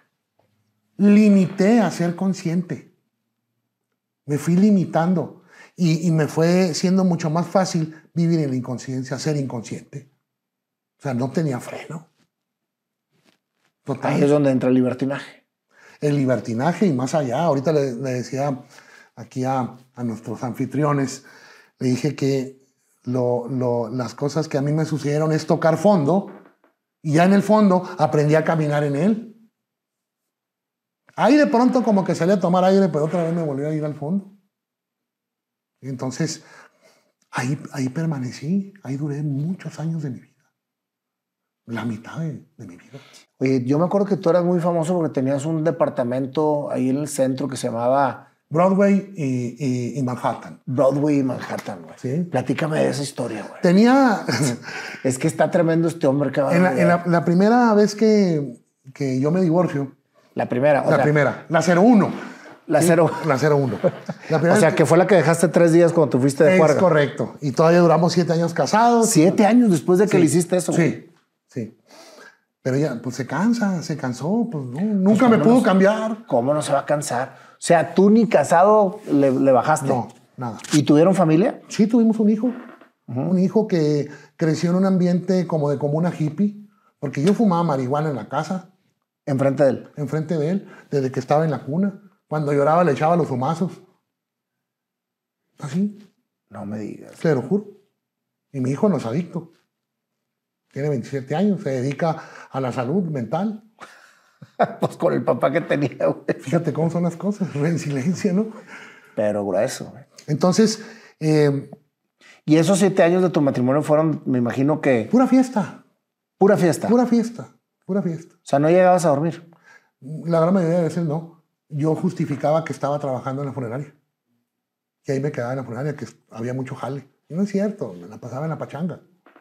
A: limité a ser consciente. Me fui limitando. Y, y me fue siendo mucho más fácil vivir en la inconsciencia, ser inconsciente. O sea, no tenía freno. Total.
B: Ahí es donde entra el libertinaje.
A: El libertinaje y más allá. Ahorita le, le decía aquí a, a nuestros anfitriones, le dije que lo, lo, las cosas que a mí me sucedieron es tocar fondo y ya en el fondo aprendí a caminar en él. Ahí de pronto como que salí a tomar aire, pero otra vez me volví a ir al fondo. Y entonces ahí, ahí permanecí, ahí duré muchos años de mi vida. La mitad de, de mi vida.
B: Oye, yo me acuerdo que tú eras muy famoso porque tenías un departamento ahí en el centro que se llamaba...
A: Broadway y, y, y Manhattan.
B: Broadway y Manhattan, güey.
A: Sí.
B: Platícame de esa historia, güey.
A: Tenía...
B: Es que está tremendo este hombre que va
A: En,
B: a
A: la, en la, la primera vez que, que yo me divorcio...
B: La primera. O
A: la
B: sea,
A: primera. La cero uno.
B: La
A: ¿sí?
B: cero.
A: La cero uno. La
B: o sea, que fue la que dejaste tres días cuando te fuiste de
A: es
B: juerga.
A: Es correcto. Y todavía duramos siete años casados.
B: Siete años después de que
A: sí.
B: le hiciste eso, güey.
A: Sí, sí. Pero ella, pues se cansa, se cansó, pues no, nunca pues, me pudo no, cambiar.
B: ¿Cómo no se va a cansar? O sea, tú ni casado le, le bajaste.
A: No, nada.
B: ¿Y tuvieron familia?
A: Sí, tuvimos un hijo. Uh-huh. Un hijo que creció en un ambiente como de comuna hippie, porque yo fumaba marihuana en la casa.
B: ¿Enfrente de él?
A: Enfrente de él, desde que estaba en la cuna. Cuando lloraba le echaba los fumazos. Así.
B: No me digas.
A: Te lo juro. Y mi hijo no es adicto. Tiene veintisiete años, se dedica a la salud mental.
B: Pues con el papá que tenía, güey.
A: Fíjate cómo son las cosas, en silencio, ¿no?
B: Pero grueso, güey.
A: Entonces... Eh,
B: y esos siete años de tu matrimonio fueron, me imagino que...
A: Pura fiesta.
B: Pura fiesta.
A: Pura fiesta, pura fiesta.
B: O sea, ¿no llegabas a dormir?
A: La gran mayoría de veces no. Yo justificaba que estaba trabajando en la funeraria. Que ahí me quedaba en la funeraria, que había mucho jale. Y no es cierto, me la pasaba en la pachanga.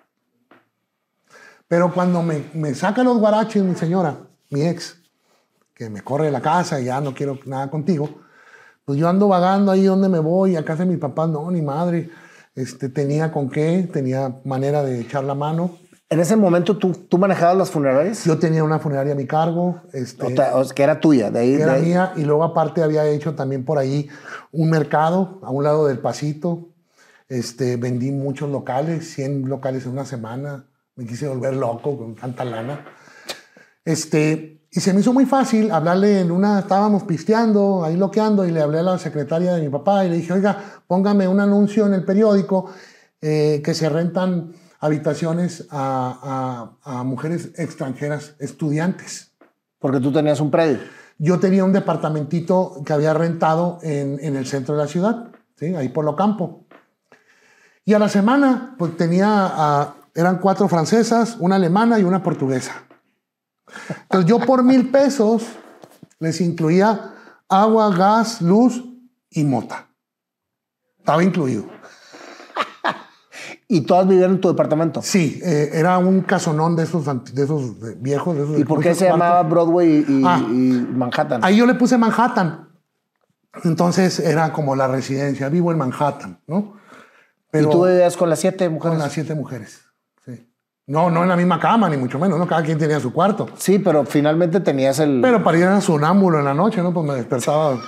A: Pero cuando me, me saca los guaraches mi señora, mi ex, que me corre de la casa y ya no quiero nada contigo, pues yo ando vagando ahí donde me voy, a casa de mis papás, no, ni madre. Este, tenía con qué, tenía manera de echar la mano.
B: ¿En ese momento tú, tú manejabas las funerarias?
A: Yo tenía una funeraria a mi cargo. Este,
B: o te, o que era tuya, de ahí.
A: Que era
B: de ahí.
A: mía, y luego aparte había hecho también por ahí un mercado a un lado del pasito. Este, vendí muchos locales, cien locales en una semana. Me quise volver loco con tanta lana. Este, y se me hizo muy fácil hablarle en una... Estábamos pisteando, ahí loqueando, y le hablé a la secretaria de mi papá y le dije, oiga, póngame un anuncio en el periódico eh, que se rentan habitaciones a, a, a mujeres extranjeras, estudiantes.
B: Porque tú tenías un predio.
A: Yo tenía un departamentito que había rentado en, en el centro de la ciudad, ¿sí? Ahí por Locampo. Y a la semana, pues tenía... A, eran cuatro francesas, una alemana y una portuguesa. Entonces yo por mil pesos les incluía agua, gas, luz y mota. Estaba incluido.
B: ¿Y todas vivían en tu departamento?
A: Sí, eh, era un casonón de esos, de esos de viejos. De esos,
B: ¿Y por qué se
A: cuartos.
B: llamaba Broadway y,
A: ah,
B: y Manhattan?
A: Ahí yo le puse Manhattan. Entonces era como la residencia. Vivo en Manhattan, ¿no?
B: Pero, ¿y tú vivías con las siete mujeres?
A: Con las siete mujeres, sí. No, no en la misma cama, ni mucho menos, ¿no? Cada quien tenía su cuarto.
B: Sí, pero finalmente tenías el...
A: Pero para ir a sonámbulo en la noche, ¿no? Pues me despertaba...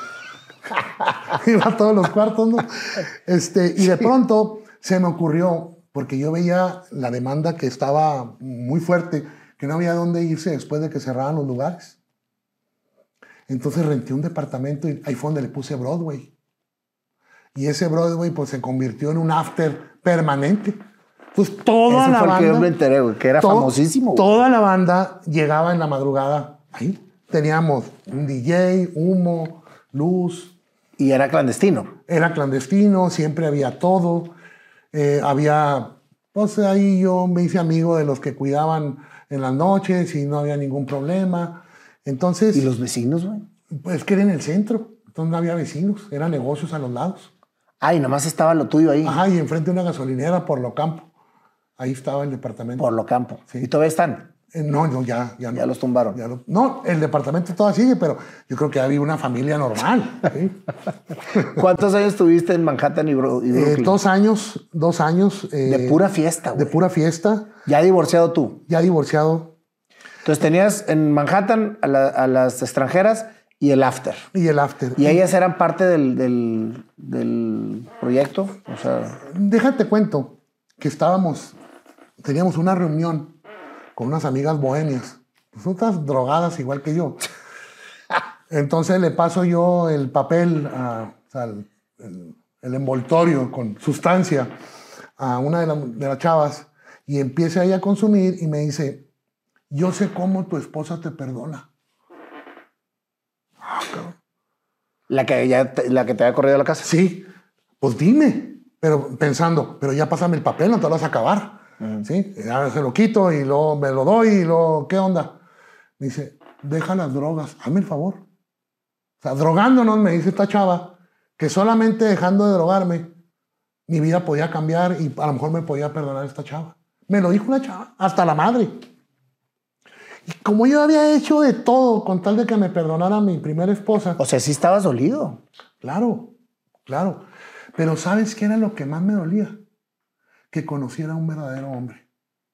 A: Iba a todos los cuartos, ¿no? Este, y de pronto se me ocurrió, porque yo veía la demanda que estaba muy fuerte, que no había dónde irse después de que cerraran los lugares. Entonces renté un departamento y ahí fue donde le puse Broadway. Y ese Broadway pues se convirtió en un after permanente. Entonces toda
B: Ese
A: la
B: fue
A: banda...
B: el que yo me enteré, güey, que era
A: to
B: famosísimo.
A: Toda la banda llegaba en la madrugada ahí. Teníamos un D J, humo, luz.
B: Y era clandestino.
A: Era clandestino, siempre había todo. Eh, había, pues ahí yo me hice amigo de los que cuidaban en las noches y no había ningún problema. Entonces...
B: ¿Y los vecinos, güey?
A: Pues que era en el centro, entonces no había vecinos, eran negocios a los lados.
B: Ah, y nomás estaba lo tuyo ahí.
A: Ajá, y enfrente de una gasolinera por lo campo. Ahí estaba el departamento.
B: Por lo campo.
A: Sí.
B: ¿Y todavía están?
A: Eh, no, no, ya, ya no.
B: Ya los tumbaron.
A: Ya lo, no, el departamento todavía sigue, pero yo creo que había una familia normal. ¿Sí?
B: ¿Cuántos años tuviste en Manhattan y, Bro y Brooklyn?
A: Eh, dos años, dos años. Eh,
B: de pura fiesta, güey.
A: De pura fiesta.
B: ¿Ya divorciado tú?
A: Ya divorciado.
B: Entonces tenías en Manhattan a, la, a las extranjeras y el after.
A: Y el after.
B: ¿Y ellas eran parte del, del, del proyecto? O sea...
A: Déjate cuento que estábamos, teníamos una reunión con unas amigas bohemias, pues otras drogadas igual que yo. Entonces le paso yo el papel, a, o sea, el, el, el envoltorio con sustancia a una de, la, de las chavas y empieza ella a consumir y me dice, yo sé cómo tu esposa te perdona. Ah, cabrón.
B: ¿La que, ya te, ¿La que te había corrido a la casa?
A: Sí, pues dime, pero pensando, pero ya pásame el papel, no te lo vas a acabar. Uh-huh. ¿Sí? Ya se lo quito y luego me lo doy y luego, ¿qué onda? Me dice, deja las drogas, hazme el favor. O sea, drogándonos, me dice esta chava, que solamente dejando de drogarme, mi vida podía cambiar y a lo mejor me podía perdonar esta chava. Me lo dijo una chava, hasta la madre. Y como yo había hecho de todo con tal de que me perdonara mi primera esposa.
B: O sea, sí estabas dolido.
A: Claro, claro. Pero ¿sabes qué era lo que más me dolía? Que conociera a un verdadero hombre.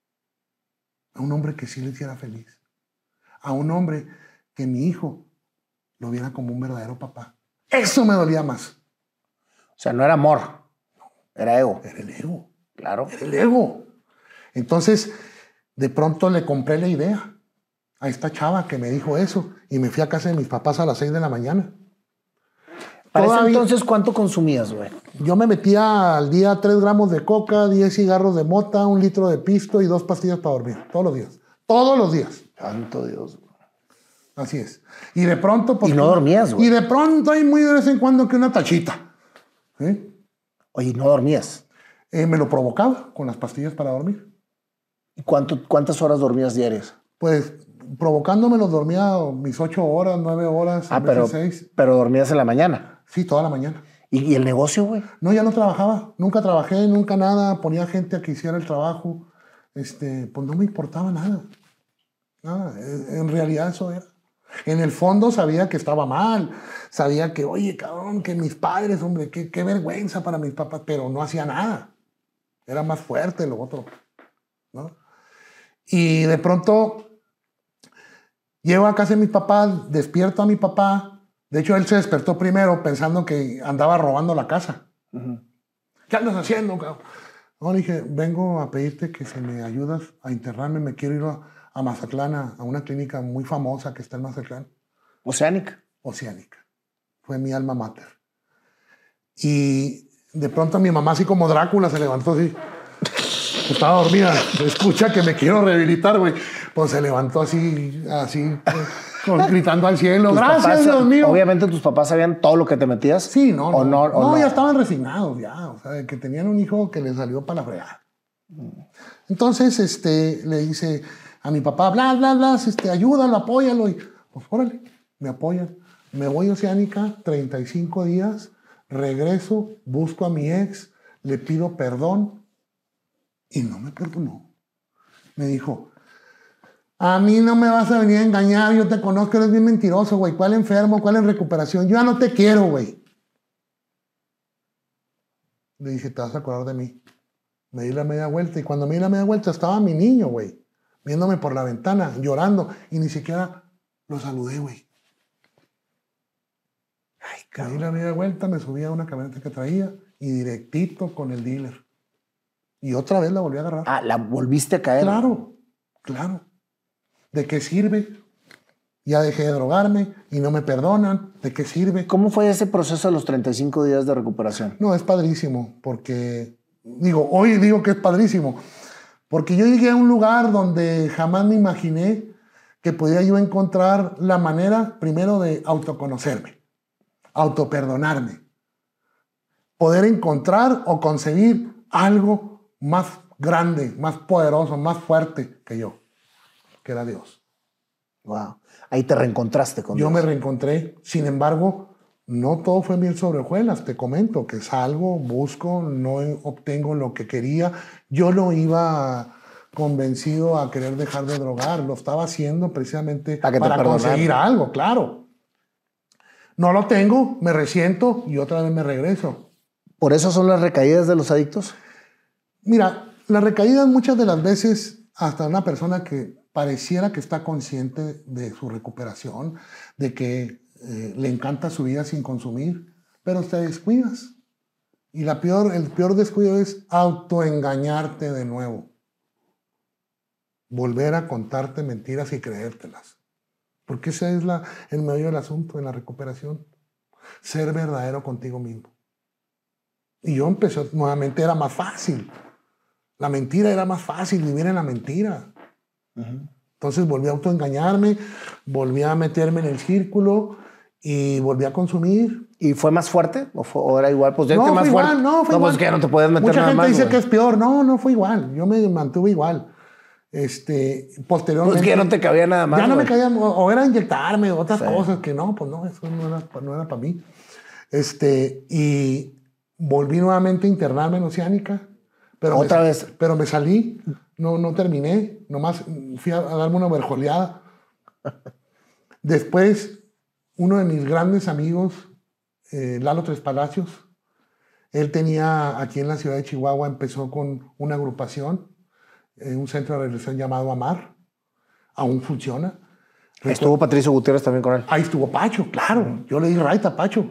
A: A un hombre que sí le hiciera feliz. A un hombre que mi hijo lo viera como un verdadero papá. Eso me dolía más.
B: O sea, no era amor. Era ego.
A: Era el ego.
B: Claro.
A: Era el ego. Entonces, de pronto le compré la idea a esta chava que me dijo eso y me fui a casa de mis papás a las seis de la mañana.
B: Para ese entonces, ¿cuánto consumías, güey?
A: Yo me metía al día tres gramos de coca, diez cigarros de mota, un litro de pisto y dos pastillas para dormir. Todos los días. Todos los días.
B: Santo Dios, güey.
A: Así es. Y de pronto... Pues,
B: y no dormías, güey.
A: Y de pronto hay muy de vez en cuando que una tachita. ¿Sí?
B: Oye, ¿no dormías?
A: Eh, me lo provocaba con las pastillas para dormir.
B: ¿Y cuánto, cuántas horas dormías diarias?
A: Pues provocándome los dormía mis ocho horas, nueve horas,
B: ah, pero,
A: seis.
B: Pero dormías en la mañana.
A: Sí, toda la mañana.
B: ¿Y, y el negocio, güey?
A: No, ya no trabajaba. Nunca trabajé, nunca nada. Ponía gente a que hiciera el trabajo. Este, pues no me importaba nada. Nada. En realidad eso era. En el fondo sabía que estaba mal. Sabía que, oye, cabrón, que mis padres, hombre, qué, qué vergüenza para mis papás. Pero no hacía nada. Era más fuerte lo otro, ¿no? Y de pronto llego a casa de mis papás, despierto a mi papá. De hecho, él se despertó primero pensando que andaba robando la casa. Uh-huh. ¿Qué andas haciendo, cabrón? No, le dije, vengo a pedirte que si me ayudas a internarme, me quiero ir a, a Mazatlán, a, a una clínica muy famosa que está en Mazatlán.
B: ¿Oceánica?
A: Oceánica. Fue mi alma mater. Y de pronto mi mamá, así como Drácula, se levantó así. Estaba dormida. Escucha que me quiero rehabilitar, güey. Pues se levantó así, así, con, gritando al cielo. Gracias,
B: papás,
A: Dios mío.
B: Obviamente tus papás sabían todo lo que te metías.
A: Sí, no,
B: ¿O
A: no.
B: no, o
A: no,
B: no?
A: ya estaban resignados, ya. O sea, de que tenían un hijo que les salió para la fregada. Entonces, este, le dice a mi papá, bla, bla, bla, este, ayúdalo, apóyalo. Y, pues, órale, me apoyan. Me voy a Oceánica, treinta y cinco días, regreso, busco a mi ex, le pido perdón. Y no me perdonó. Me dijo, a mí no me vas a venir a engañar, yo te conozco, eres bien mentiroso, güey. ¿Cuál enfermo? ¿Cuál en recuperación? Yo ya no te quiero, güey. Le dije, te vas a acordar de mí. Me di la media vuelta y cuando me di la media vuelta estaba mi niño, güey, viéndome por la ventana, llorando y ni siquiera lo saludé, güey. Ay, cabrón. Me di la media vuelta, me subí a una camioneta que traía y directito con el dealer. Y otra vez la volví a agarrar.
B: Ah, ¿la volviste a caer?
A: Claro, claro. ¿De qué sirve? Ya dejé de drogarme y no me perdonan. ¿De qué sirve?
B: ¿Cómo fue ese proceso de los treinta y cinco días de recuperación?
A: No, es padrísimo, porque, digo, hoy digo que es padrísimo, porque yo llegué a un lugar donde jamás me imaginé que podía yo encontrar la manera, primero, de autoconocerme, autoperdonarme, poder encontrar o concebir algo más grande, más poderoso, más fuerte que yo, que era Dios.
B: Wow. Ahí te reencontraste con
A: Yo
B: Dios.
A: me reencontré. Sin embargo, no todo fue miel sobre hojuelas. Te comento que salgo, busco, no obtengo lo que quería. Yo no iba convencido a querer dejar de drogar. Lo estaba haciendo precisamente
B: para,
A: para conseguir algo, claro. No lo tengo, me resiento y otra vez me regreso.
B: ¿Por eso son las recaídas de los adictos?
A: Mira, las recaídas muchas de las veces, hasta una persona que pareciera que está consciente de su recuperación, de que eh, le encanta su vida sin consumir, pero te descuidas. Y la peor, el peor descuido es autoengañarte de nuevo. Volver a contarte mentiras y creértelas. Porque ese es la, el medio del asunto en la recuperación. Ser verdadero contigo mismo. Y yo empecé nuevamente, era más fácil. La mentira era más fácil, vivir en la mentira. Uh-huh. Entonces volví a autoengañarme, volví a meterme en el círculo y volví a consumir.
B: ¿Y fue más fuerte? ¿O, fue, o era igual? Pues ya
A: no,
B: te
A: fue
B: más
A: igual,
B: fuerte.
A: no, fue
B: no,
A: igual.
B: Pues que ya no te puedes meter
A: Mucha
B: nada
A: gente
B: más,
A: dice
B: güey.
A: que es peor. No, no fue igual. Yo me mantuve igual. Este, posteriormente.
B: Pues que ya no te cabía nada más.
A: Ya no
B: güey.
A: me cabía, o, o era inyectarme, otras
B: sí.
A: cosas que no, pues no, eso no era, no era para mí. Este, y volví nuevamente a internarme en Oceánica. Pero
B: ¿Otra
A: me,
B: vez?
A: Pero me salí, no, no terminé, nomás fui a, a darme una verjoleada. Después, uno de mis grandes amigos, eh, Lalo Tres Palacios, él tenía aquí en la ciudad de Chihuahua, empezó con una agrupación, eh, un centro de rehabilitación llamado AMAR, aún funciona.
B: Estuvo Patricio Gutiérrez también con él.
A: Ahí estuvo Pacho, claro, yo le di right a Pacho.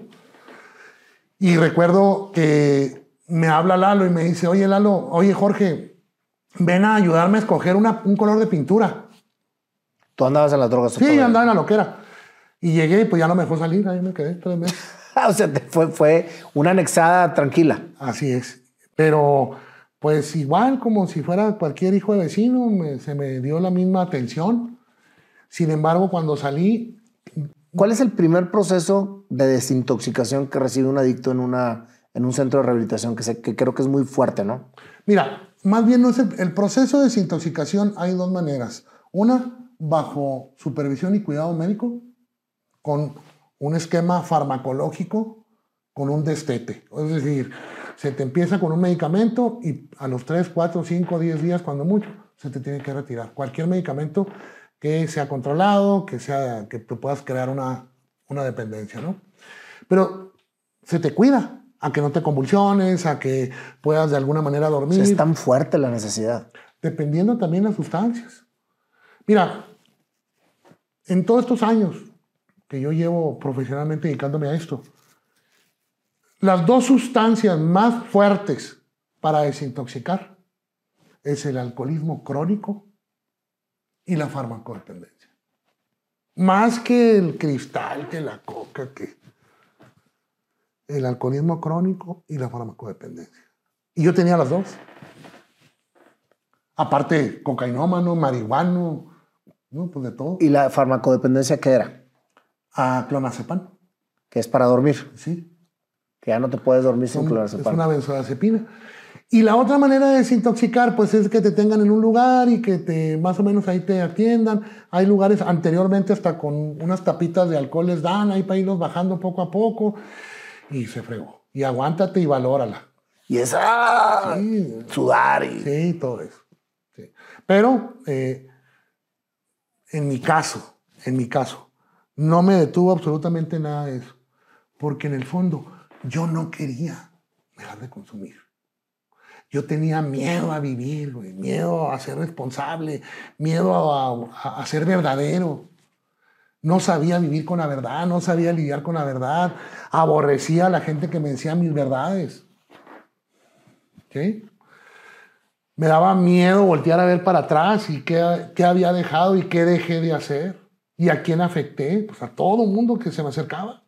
A: Y recuerdo que me habla Lalo y me dice, oye Lalo, oye Jorge, ven a ayudarme a escoger una, un color de pintura.
B: ¿Tú andabas en las drogas?
A: Sí, andaba en la loquera. Y llegué y pues ya no me dejó salir, ahí me quedé tres meses.
B: O sea, fue, fue una anexada tranquila.
A: Así es. Pero pues igual como si fuera cualquier hijo de vecino, me, se me dio la misma atención. Sin embargo, cuando salí...
B: ¿Cuál es el primer proceso de desintoxicación que recibe un adicto en, una, en un centro de rehabilitación? Que, sé, que creo que es muy fuerte, ¿no?
A: Mira, más bien no es el, el proceso de desintoxicación, hay dos maneras. Una, bajo supervisión y cuidado médico, con un esquema farmacológico, con un destete. Es decir, se te empieza con un medicamento y a los tres, cuatro, cinco, diez días, cuando mucho, se te tiene que retirar. Cualquier medicamento que sea controlado, que, sea, que tú puedas crear una, una dependencia, ¿no? Pero se te cuida, a que no te convulsiones, a que puedas de alguna manera dormir.
B: O sea, es tan fuerte la necesidad.
A: Dependiendo también de las sustancias. Mira, en todos estos años que yo llevo profesionalmente dedicándome a esto, las dos sustancias más fuertes para desintoxicar es el alcoholismo crónico y la farmacodependencia. Más que el cristal, que la coca, que el alcoholismo crónico y la farmacodependencia. Y yo tenía las dos. Aparte, cocainómano, marihuano, ¿no? Pues de todo.
B: ¿Y la farmacodependencia qué era?
A: A clonazepam.
B: Que es para dormir.
A: Sí.
B: Que ya no te puedes dormir sin
A: Son,
B: clonazepam.
A: Es una benzodiazepina. Y la otra manera de desintoxicar, pues es que te tengan en un lugar y que te, más o menos ahí te atiendan. Hay lugares anteriormente hasta con unas tapitas de alcohol les dan ahí para irlos bajando poco a poco. Y se fregó. Y aguántate y valórala.
B: Y es ah,
A: sí,
B: sudar. Y...
A: Sí, todo eso. Sí. Pero eh, en mi caso, en mi caso, no me detuvo absolutamente nada de eso. Porque en el fondo yo no quería dejar de consumir. Yo tenía miedo a vivir, güey, miedo a ser responsable, miedo a, a, a ser verdadero. No sabía vivir con la verdad, no sabía lidiar con la verdad. Aborrecía a la gente que me decía mis verdades. ¿Sí? Me daba miedo voltear a ver para atrás y qué, qué había dejado y qué dejé de hacer. ¿Y a quién afecté? Pues a todo el mundo que se me acercaba.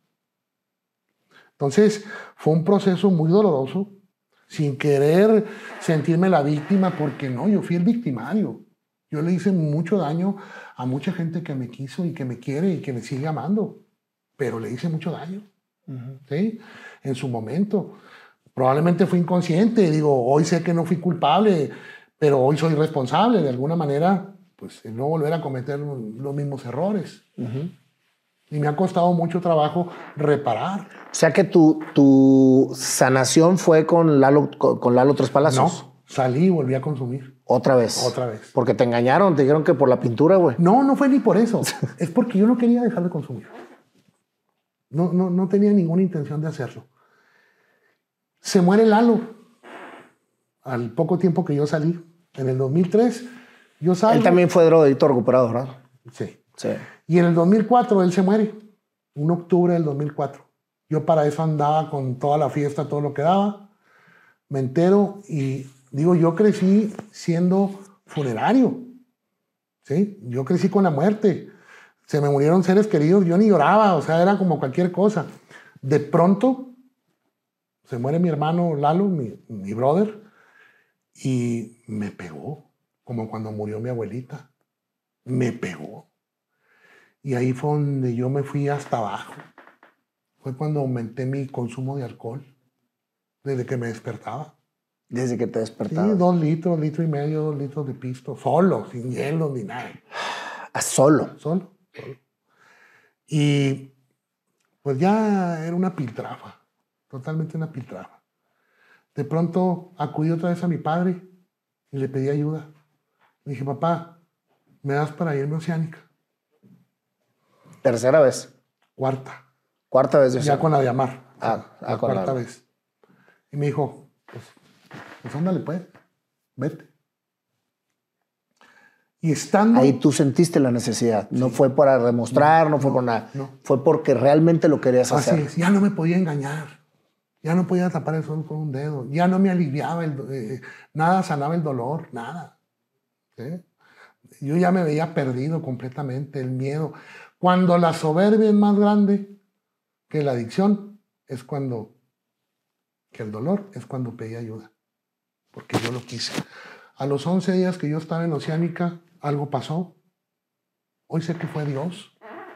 A: Entonces, fue un proceso muy doloroso, sin querer sentirme la víctima, porque no, yo fui el victimario. Yo le hice mucho daño a mucha gente que me quiso y que me quiere y que me sigue amando, pero le hice mucho daño, uh-huh. ¿Sí? En su momento. Probablemente fui inconsciente, digo, hoy sé que no fui culpable, pero hoy soy responsable, de alguna manera, pues no volver a cometer los mismos errores. Uh-huh. Y me ha costado mucho trabajo reparar.
B: O sea que tu, tu sanación fue con Lalo, con, con Lalo Tres Palacios.
A: No, salí y volví a consumir.
B: ¿Otra vez?
A: Otra vez.
B: Porque te engañaron, te dijeron que por la pintura, güey.
A: No, no fue ni por eso. Es porque yo no quería dejar de consumir. No, no, no tenía ninguna intención de hacerlo. Se muere Lalo. Al poco tiempo que yo salí, en el dos mil tres, yo salgo.
B: Él también fue drogadicto recuperado, ¿verdad?
A: Sí.
B: Sí.
A: Y en el dos mil cuatro él se muere, en octubre del dos mil cuatro. Yo para eso andaba con toda la fiesta, todo lo que daba. Me entero y digo, yo crecí siendo funerario. ¿Sí? Yo crecí con la muerte. Se me murieron seres queridos, yo ni lloraba, o sea, era como cualquier cosa. De pronto se muere mi hermano Lalo, mi, mi brother, y me pegó, como cuando murió mi abuelita. Me pegó. Y ahí fue donde yo me fui hasta abajo. Fue cuando aumenté mi consumo de alcohol, desde que me despertaba.
B: Desde que te despertabas.
A: Sí, dos litros, litro y medio, dos litros de pisto, solo, sin hielo ni nada.
B: ¿Ah, solo?
A: Solo, solo. Y pues ya era una piltrafa, totalmente una piltrafa. De pronto acudí otra vez a mi padre y le pedí ayuda. Le dije, papá, ¿me das para irme a Oceánica?
B: ¿Tercera vez?
A: Cuarta.
B: ¿Cuarta vez de
A: Ya con la de Amar.
B: Ah,
A: la
B: ah, con
A: cuarta
B: la...
A: vez. Y me dijo, pues, pues ándale pues, vete. Y estando...
B: Ahí tú sentiste la necesidad. Sí. No fue para demostrar, no, no fue
A: no,
B: por nada.
A: No.
B: Fue porque realmente lo querías
A: Así
B: hacer.
A: Es. Ya no me podía engañar. Ya no podía tapar el sol con un dedo. Ya no me aliviaba. El, eh, nada sanaba el dolor. Nada. ¿Sí? Yo ya me veía perdido completamente. El miedo. Cuando la soberbia es más grande que la adicción, es cuando... que el dolor es cuando pedí ayuda. Porque yo lo quise. A los once días que yo estaba en Oceánica, algo pasó. Hoy sé que fue Dios.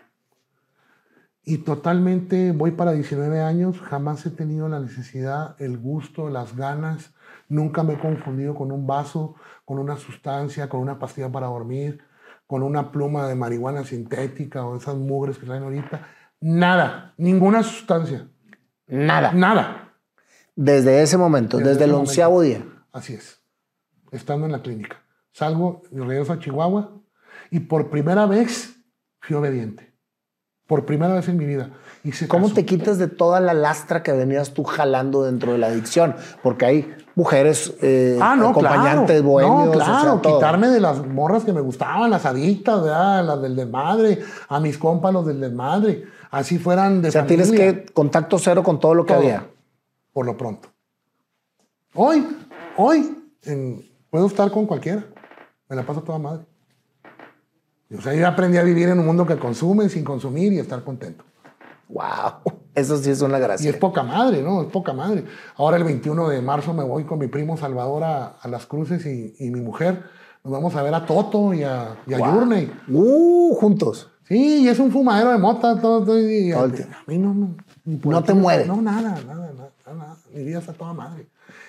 A: Y totalmente voy para diecinueve años. Jamás he tenido la necesidad, el gusto, las ganas. Nunca me he confundido con un vaso, con una sustancia, con una pastilla para dormir, con una pluma de marihuana sintética o esas mugres que traen ahorita. Nada. Ninguna sustancia.
B: Nada.
A: Nada.
B: Desde ese momento, desde, desde el onceavo día.
A: Así es. Estando en la clínica. Salgo y regreso a Chihuahua y por primera vez fui obediente. Por primera vez en mi vida. Y se
B: ¿Cómo
A: casó.
B: te quitas de toda la lastra que venías tú jalando dentro de la adicción? Porque hay mujeres eh,
A: ah, no,
B: acompañantes,
A: claro.
B: bohemios.
A: No, claro,
B: o sea,
A: quitarme de las morras que me gustaban, las adictas, ¿verdad? Las del desmadre, a mis compas los del desmadre. Así fueran de
B: O sea,
A: familia.
B: Tienes que contacto cero con todo lo que
A: todo,
B: había.
A: Por lo pronto. Hoy, hoy, en, puedo estar con cualquiera. Me la paso toda madre. O sea, yo aprendí a vivir en un mundo que consume sin consumir y estar contento.
B: ¡Wow! Eso sí es una gracia.
A: Y es poca madre, ¿no? Es poca madre. Ahora el veintiuno de marzo me voy con mi primo Salvador a, a Las Cruces y, y mi mujer. Nos vamos a ver a Toto y a, y a wow. Journey.
B: ¡Uh! Juntos.
A: Sí, y es un fumadero de mota. Todo, todo, y
B: todo
A: a,
B: el tiempo.
A: A mí no, no,
B: no te mueve.
A: No, nada, nada, nada, nada. Mi vida está toda madre.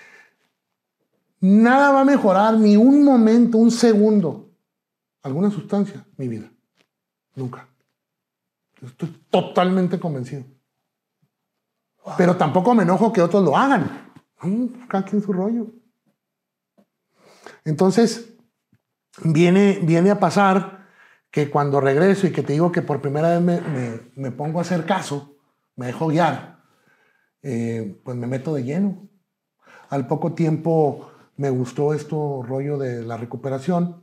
A: Nada va a mejorar ni un momento, un segundo, alguna sustancia, mi vida. Nunca. Estoy totalmente convencido. Wow. Pero tampoco me enojo que otros lo hagan. Mm, cada quien su rollo. Entonces, viene, viene a pasar que cuando regreso y que te digo que por primera vez me, me, me pongo a hacer caso, me dejo guiar, eh, pues me meto de lleno. Al poco tiempo me gustó esto rollo de la recuperación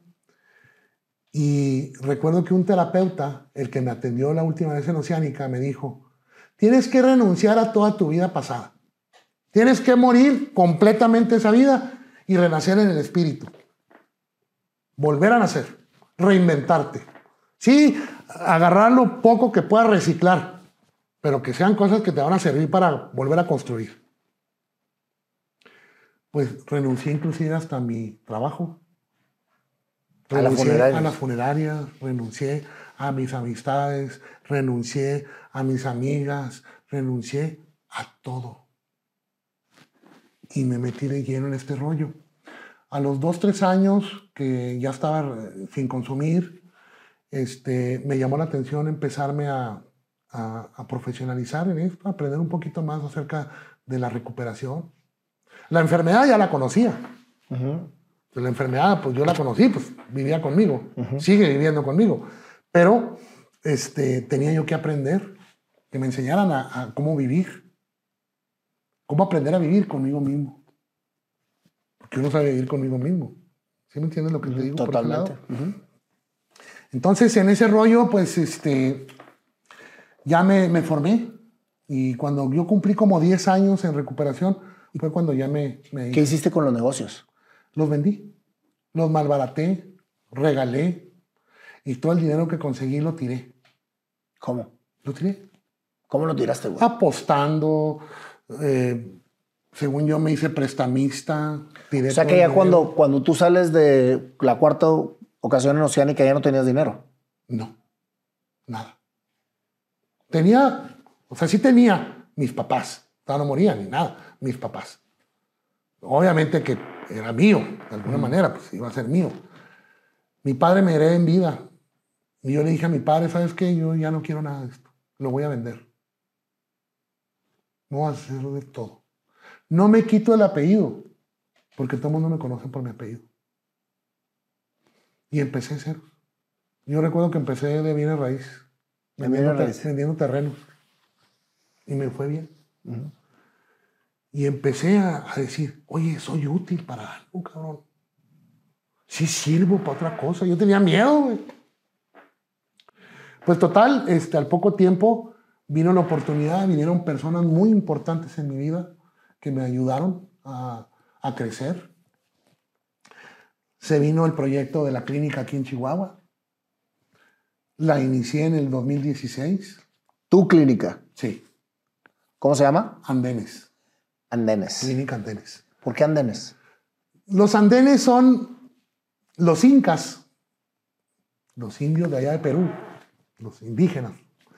A: y recuerdo que un terapeuta, el que me atendió la última vez en Oceánica, me dijo, tienes que renunciar a toda tu vida pasada. Tienes que morir completamente esa vida y renacer en el espíritu. Volver a nacer, reinventarte. Sí, agarrar lo poco que puedas reciclar, pero que sean cosas que te van a servir para volver a construir. Pues renuncié inclusive hasta a mi trabajo.
B: A las
A: Renuncié
B: funerarias.
A: a las funerarias, renuncié a mis amistades, renuncié a mis amigas, renuncié a todo. Y me metí de lleno en este rollo. A los dos, tres años que ya estaba sin consumir, este, me llamó la atención empezarme a, a, a profesionalizar en esto, a aprender un poquito más acerca de la recuperación. La enfermedad ya la conocía. Uh-huh. La enfermedad, pues yo la conocí, pues vivía conmigo, uh-huh. Sigue viviendo conmigo. Pero este, tenía yo que aprender, que me enseñaran a, a cómo vivir, cómo aprender a vivir conmigo mismo. Porque uno sabe vivir conmigo mismo. ¿Sí me entiendes lo que uh-huh. te digo?
B: Totalmente.
A: Por ese lado? Uh-huh. Entonces, en ese rollo, pues, este, ya me, me formé. Y cuando yo cumplí como diez años en recuperación, fue cuando ya me... me
B: ¿Qué hiciste con los negocios?
A: Los vendí. Los malbaraté, regalé. Y todo el dinero que conseguí lo tiré.
B: ¿Cómo?
A: Lo tiré.
B: ¿Cómo lo tiraste, güey?
A: Apostando. Eh, según yo me hice prestamista. Tiré
B: o sea que ya cuando, cuando tú sales de la cuarta ocasión en Oceánica ya no tenías dinero.
A: No. Nada. Tenía... O sea, sí tenía mis papás. No morían ni nada. Mis papás. Obviamente que era mío. De alguna mm. manera, pues iba a ser mío. Mi padre me hereda en vida. Y yo le dije a mi padre, ¿sabes qué? Yo ya no quiero nada de esto. Lo voy a vender. Voy a hacer de todo. No me quito el apellido, porque todo el mundo me conoce por mi apellido. Y empecé a hacer. Yo recuerdo que empecé de bienes raíces. Vendiendo, ter raíz. vendiendo terrenos. Y me fue bien. Uh-huh. Y empecé a, a decir, oye, soy útil para algo, cabrón. Sí sirvo para otra cosa. Yo tenía miedo, güey. Pues total, este, al poco tiempo vino la oportunidad, vinieron personas muy importantes en mi vida que me ayudaron a, a crecer. Se vino el proyecto de la clínica aquí en Chihuahua. La inicié en el dos mil dieciséis.
B: ¿Tu clínica?
A: Sí.
B: ¿Cómo se llama?
A: Andenes.
B: Andenes.
A: Clínica Andenes.
B: ¿Por qué Andenes?
A: Los andenes son los incas, los indios de allá de Perú, los indígenas.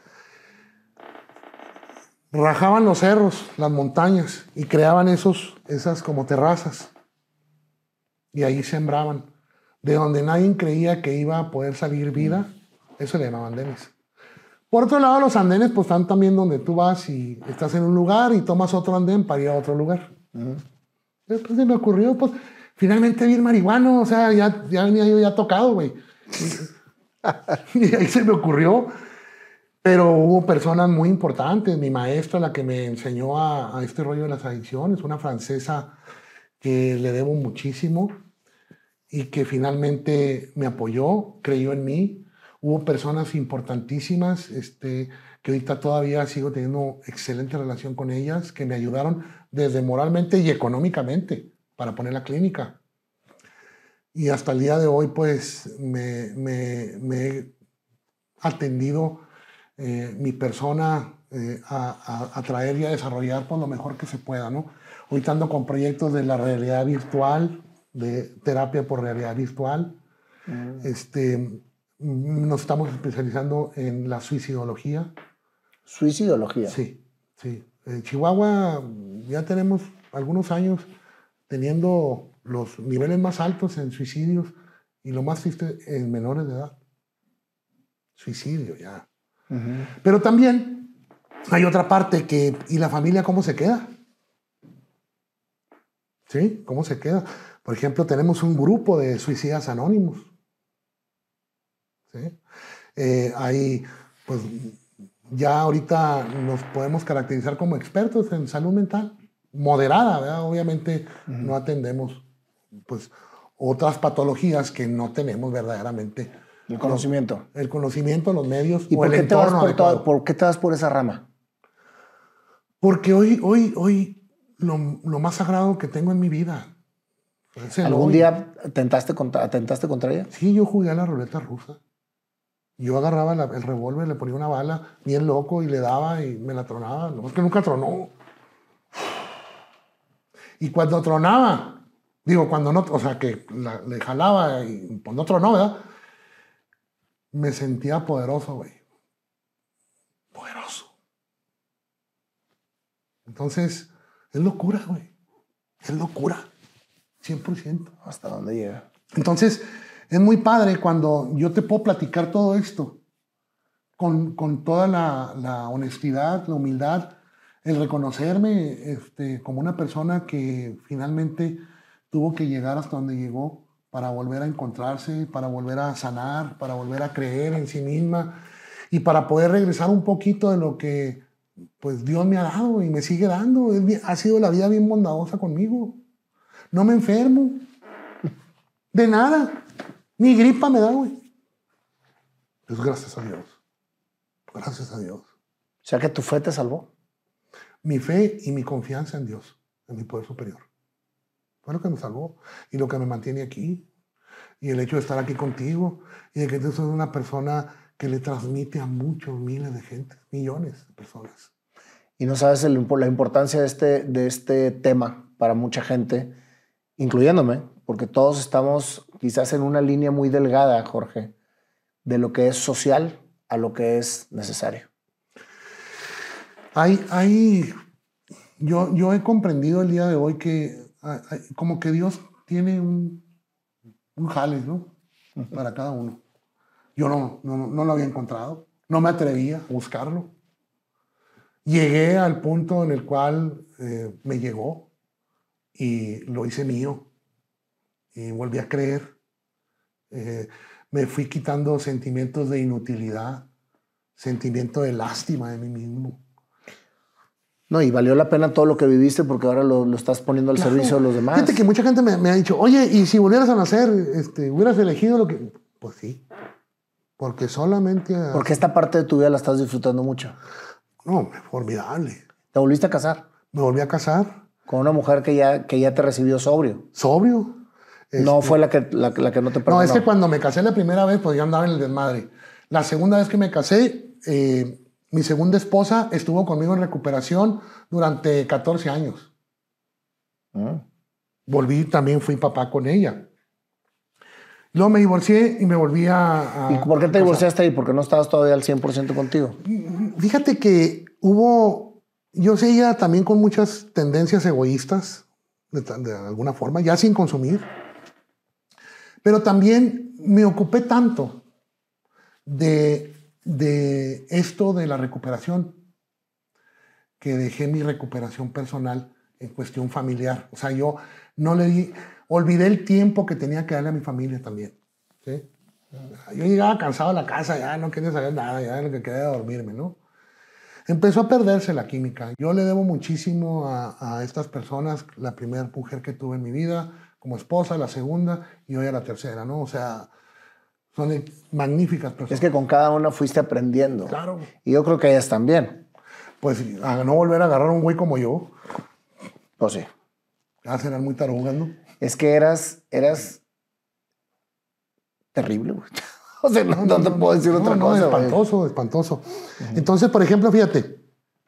A: Rajaban los cerros, las montañas y creaban esos, esas como terrazas. Y ahí sembraban. De donde nadie creía que iba a poder salir vida, eso le llamaban andenes. Por otro lado, los andenes pues están también donde tú vas y estás en un lugar y tomas otro andén para ir a otro lugar. Uh-huh. Después se me ocurrió, pues, finalmente vi el marihuano, o sea, ya, ya venía yo ya tocado, güey. Y, y ahí se me ocurrió. Pero hubo personas muy importantes. Mi maestra, la que me enseñó a, a este rollo de las adicciones, una francesa que le debo muchísimo y que finalmente me apoyó, creyó en mí. Hubo personas importantísimas este, que ahorita todavía sigo teniendo excelente relación con ellas, que me ayudaron desde moralmente y económicamente para poner la clínica. Y hasta el día de hoy, pues, me, me, me he atendido eh, mi persona eh, a, a, a traer y a desarrollar por lo mejor que se pueda, ¿no? Ahorita ando con proyectos de la realidad virtual, de terapia por realidad virtual. Mm. Este... Nos estamos especializando en la suicidología.
B: ¿Suicidología?
A: Sí, sí. En Chihuahua ya tenemos algunos años teniendo los niveles más altos en suicidios y lo más triste en menores de edad. Suicidio ya. Uh-huh. Pero también hay otra parte que, ¿y la familia cómo se queda? ¿Sí? ¿Cómo se queda? Por ejemplo, tenemos un grupo de suicidas anónimos. ¿Sí? Eh, hay, pues, ya ahorita nos podemos caracterizar como expertos en salud mental, moderada, ¿verdad? Obviamente uh-huh. no atendemos, pues, otras patologías que no tenemos verdaderamente.
B: El conocimiento.
A: Los, el conocimiento, los medios
B: ¿Y
A: o
B: por,
A: el
B: qué te vas por,
A: todo,
B: por qué te vas por esa rama?
A: Porque hoy, hoy, hoy lo, lo más sagrado que tengo en mi vida.
B: ¿Algún
A: hoy.
B: día tentaste contra, atentaste contra ella?
A: Sí, yo jugué a la ruleta rusa. Yo agarraba la, el revólver, le ponía una bala bien loco y le daba y me la tronaba. No, es que nunca tronó. Y cuando tronaba, digo, cuando no, o sea, que la, le jalaba y pues no tronó, ¿verdad? Me sentía poderoso, güey. Poderoso. Entonces, es locura, güey. Es locura. cien por ciento.
B: ¿Hasta dónde llega?
A: Entonces, es muy padre cuando yo te puedo platicar todo esto con, con toda la, la honestidad, la humildad, el reconocerme este, como una persona que finalmente tuvo que llegar hasta donde llegó para volver a encontrarse, para volver a sanar, para volver a creer en sí misma y para poder regresar un poquito de lo que pues, Dios me ha dado y me sigue dando. Es, ha sido la vida bien bondadosa conmigo. No me enfermo. De nada. Ni gripa me da, güey. Pues gracias a Dios. Gracias a Dios.
B: O sea que tu fe te salvó.
A: Mi fe y mi confianza en Dios, en mi poder superior. Fue lo que me salvó y lo que me mantiene aquí. Y el hecho de estar aquí contigo y de que tú sos una persona que le transmite a muchos miles de gente, millones de personas.
B: Y no sabes el, la importancia de este, de este tema para mucha gente, incluyéndome, porque todos estamos quizás en una línea muy delgada, Jorge, de lo que es social a lo que es necesario.
A: Hay, hay, yo, yo he comprendido el día de hoy que hay, como que Dios tiene un, un jale, ¿no? Para cada uno. Yo no, no, no lo había encontrado, no me atrevía a buscarlo. Llegué al punto en el cual eh, me llegó y lo hice mío. Y volví a creer. Eh, me fui quitando sentimientos de inutilidad, sentimiento de lástima de mí mismo.
B: No, y valió la pena todo lo que viviste porque ahora lo, lo estás poniendo al claro. servicio de los demás.
A: Fíjate que mucha gente me, me ha dicho, oye, y si volvieras a nacer, este, hubieras elegido lo que... Pues sí, porque solamente... A...
B: Porque esta parte de tu vida la estás disfrutando mucho.
A: No, formidable.
B: ¿Te volviste a casar?
A: Me volví a casar.
B: Con una mujer que ya, que ya te recibió sobrio.
A: Sobrio. Este,
B: no fue la que, la, la que no te perdonó.
A: No, es que cuando me casé la primera vez, pues yo andaba en el desmadre. La segunda vez que me casé, eh, mi segunda esposa estuvo conmigo en recuperación durante catorce años. Mm. Volví, también fui papá con ella. Luego me divorcié y me volví a... a
B: ¿Y por qué te divorciaste ahí? ¿Porque no estabas todavía al cien por ciento contigo?
A: Fíjate que hubo... Yo seguía también con muchas tendencias egoístas, de, de alguna forma, ya sin consumir. Pero también me ocupé tanto de, de esto de la recuperación que dejé mi recuperación personal en cuestión familiar. O sea, yo no le di... Olvidé el tiempo que tenía que darle a mi familia también. ¿Sí? Yo llegaba cansado a la casa, ya no quería saber nada, ya lo que quería era dormirme, ¿no? Empezó a perderse la química. Yo le debo muchísimo a, a estas personas, la primera mujer que tuve en mi vida como esposa, la segunda y hoy a la tercera, ¿no? O sea, son magníficas personas.
B: Es que con cada una fuiste aprendiendo.
A: Claro.
B: Y yo creo que ellas también.
A: Pues a no volver a agarrar a un güey como yo.
B: Pues sí.
A: Ya serán muy tarugas, ¿no?
B: Es que eras, eras terrible, güey. O sea, no, no, no, no te puedo decir
A: no,
B: otra
A: no,
B: cosa.
A: Espantoso, güey. espantoso. Uh-huh. Entonces, por ejemplo, fíjate,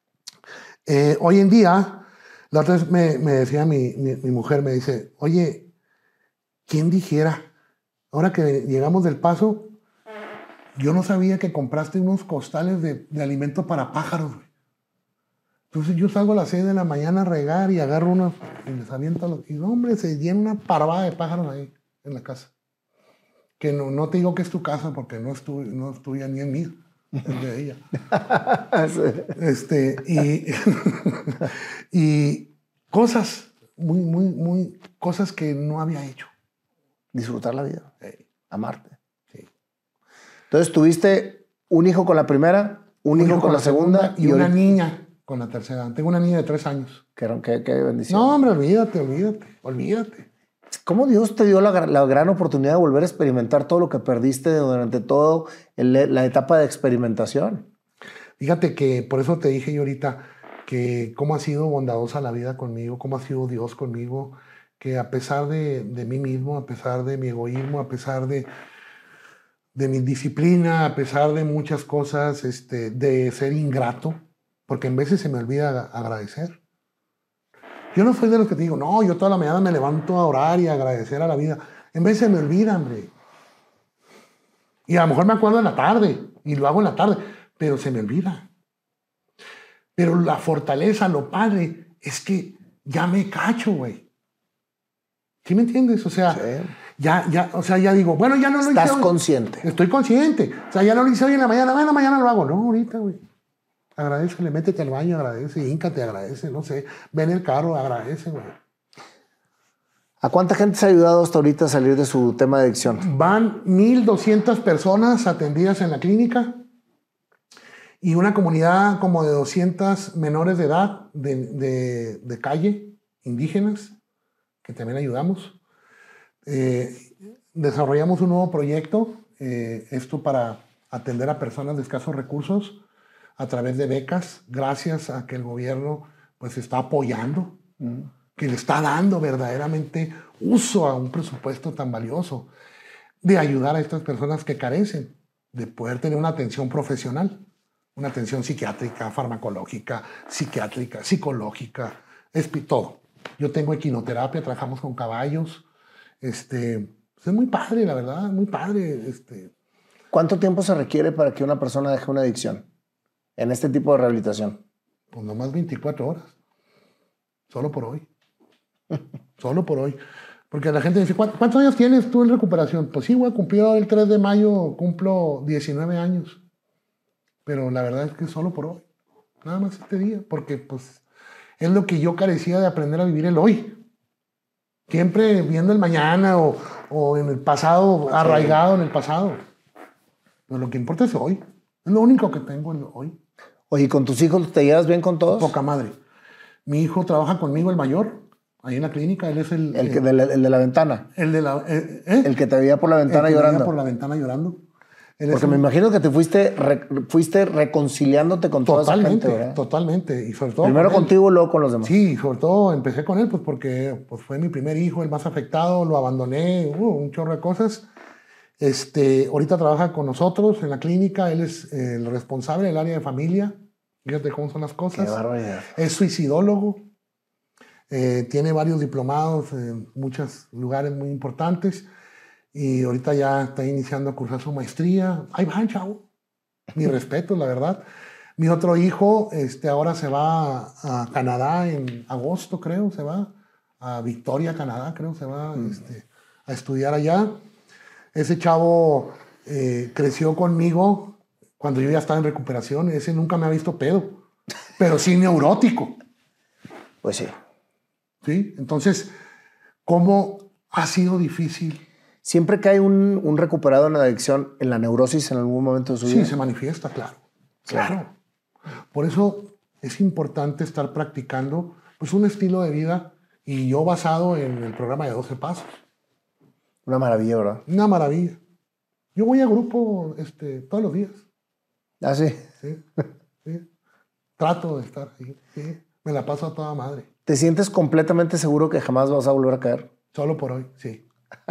A: eh, hoy en día, la otra vez me, me decía mi, mi, mi mujer, me dice, oye, ¿quién dijera? Ahora que llegamos del Paso, yo no sabía que compraste unos costales de, de alimento para pájaros, güey. Entonces yo salgo a las seis de la mañana a regar y agarro unos y les aviento los... Y hombre, se llena una parvada de pájaros ahí en la casa. Que no, no te digo que es tu casa porque no es, tu, no es tuya ni es mía, es de ella. este, y, y cosas, muy, muy, muy cosas que no había hecho.
B: Disfrutar la vida.
A: Sí.
B: Amarte.
A: Sí.
B: Entonces, tuviste un hijo con la primera, un, un hijo, hijo con, con la segunda,
A: segunda y, y una ahorita... niña con la tercera. Tengo una niña de tres años.
B: Qué, qué, qué bendición.
A: No, hombre, olvídate, olvídate, olvídate.
B: ¿Cómo Dios te dio la, la gran oportunidad de volver a experimentar todo lo que perdiste durante toda la etapa de experimentación?
A: Fíjate que por eso te dije yo ahorita que cómo ha sido bondadosa la vida conmigo, cómo ha sido Dios conmigo, que a pesar de, de mí mismo, a pesar de mi egoísmo, a pesar de, de mi disciplina, a pesar de muchas cosas, este, de ser ingrato, porque en veces se me olvida agradecer. Yo no soy de los que te digo, no, yo toda la mañana me levanto a orar y a agradecer a la vida. En veces se me olvida, hombre. Y a lo mejor me acuerdo en la tarde, y lo hago en la tarde, pero se me olvida. Pero la fortaleza, lo padre, es que ya me cacho, güey. ¿Sí me entiendes? O sea, sí. ya, ya, o sea, ya digo, bueno, ya no lo hice.
B: Estás consciente.
A: Estoy consciente. O sea, ya no lo hice hoy en la mañana, bueno, mañana lo hago. No, ahorita, güey. Agradecele, métete al baño, agradece, híncate, agradece, no sé. Ven el carro, agradece, güey.
B: ¿A cuánta gente se ha ayudado hasta ahorita a salir de su tema de adicción?
A: Van mil doscientas personas atendidas en la clínica y una comunidad como de doscientas menores de edad de, de, de calle, indígenas, que también ayudamos. Eh, desarrollamos un nuevo proyecto, eh, esto para atender a personas de escasos recursos a través de becas, gracias a que el gobierno pues está apoyando, mm. que le está dando verdaderamente uso a un presupuesto tan valioso, de ayudar a estas personas que carecen, de poder tener una atención profesional, una atención psiquiátrica, farmacológica, psiquiátrica, psicológica, todo. Yo tengo equinoterapia, trabajamos con caballos, este, pues es muy padre, la verdad, muy padre. Este.
B: ¿Cuánto tiempo se requiere para que una persona deje una adicción en este tipo de rehabilitación?
A: Pues nomás veinticuatro horas, solo por hoy. Solo por hoy. Porque la gente dice, ¿cuántos años tienes tú en recuperación? Pues sí, güey, cumplió el tres de mayo, cumplo diecinueve años. Pero la verdad es que solo por hoy. Nada más este día. Porque pues es lo que yo carecía de aprender a vivir el hoy. Siempre viendo el mañana o, o en el pasado, arraigado en el pasado. Pero lo que importa es hoy. Es lo único que tengo en hoy.
B: Oye, ¿con tus hijos te llevas bien con todos?
A: Poca madre. Mi hijo trabaja conmigo, el mayor. Ahí en la clínica, él es el...
B: El, que, el, de, la, el de la ventana.
A: El de la... Eh, ¿eh?
B: El que te veía por la ventana
A: el que
B: llorando.
A: Me veía por la ventana llorando. Él
B: Porque
A: un...
B: me imagino que te fuiste, re, fuiste reconciliándote con toda
A: totalmente,
B: esa gente, ¿verdad?
A: Totalmente, y sobre todo...
B: Primero
A: con
B: contigo y luego con los demás.
A: Sí, sobre todo empecé con él, pues porque pues, fue mi primer hijo, el más afectado, lo abandoné, uh, un chorro de cosas. Este, ahorita trabaja con nosotros en la clínica, él es el responsable del área de familia. Fíjate cómo son las cosas.
B: Qué barbaridad.
A: Es suicidólogo. Eh, tiene varios diplomados en muchos lugares muy importantes y ahorita ya está iniciando a cursar su maestría. Ahí va, chavo. Mi respeto, la verdad. Mi otro hijo este, ahora se va a, a Canadá en agosto, creo, se va a Victoria, Canadá, creo, se va mm. este, a estudiar allá. Ese chavo eh, creció conmigo cuando yo ya estaba en recuperación. Ese nunca me ha visto pedo, pero sí neurótico.
B: Pues sí.
A: ¿Sí? Entonces, ¿cómo ha sido difícil?
B: Siempre que hay un, un recuperado en la adicción, en la neurosis en algún momento de su vida.
A: Sí, se manifiesta, claro. Claro. Por eso es importante estar practicando pues, un estilo de vida y yo basado en el programa de doce pasos.
B: Una maravilla, ¿verdad?
A: Una maravilla. Yo voy a grupo este, todos los días.
B: ¿Ah, sí?
A: Sí, sí. Trato de estar ahí. Sí. Me la paso a toda madre.
B: ¿Te sientes completamente seguro que jamás vas a volver a caer?
A: Solo por hoy, sí.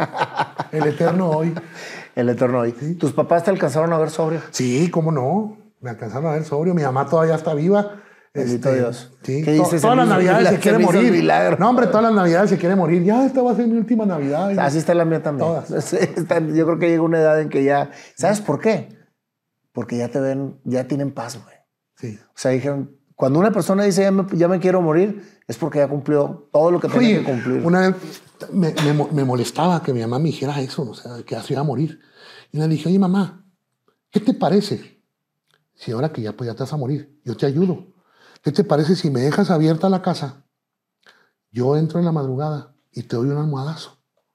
A: El eterno hoy.
B: El eterno hoy. ¿Sí? ¿Tus papás te alcanzaron a ver sobrio?
A: Sí, cómo no. Me alcanzaron a ver sobrio. Mi mamá todavía está viva.
B: Bendito
A: este,
B: Dios.
A: Sí.
B: ¿Qué dices?
A: Todas las navidades se, se quiere morir.
B: Milagro.
A: No, hombre, todas las navidades se quiere morir. Ya, esta va a ser mi última navidad.
B: Así está la mía también.
A: Todas.
B: Yo creo que llega una edad en que ya... ¿Sabes por qué? Porque ya te ven, ya tienen paz, güey.
A: Sí.
B: O sea, dijeron... Cuando una persona dice, ya me, ya me quiero morir, es porque ya cumplió todo lo que tenía
A: Oye,
B: que cumplir.
A: Una vez me, me, me molestaba que mi mamá me dijera eso, o sea, que ya se iba a morir. Y le dije, oye, mamá, ¿qué te parece? Si ahora que ya, pues, ya te vas a morir, yo te ayudo. ¿Qué te parece si me dejas abierta la casa yo entro en la madrugada y te doy un almohadazo.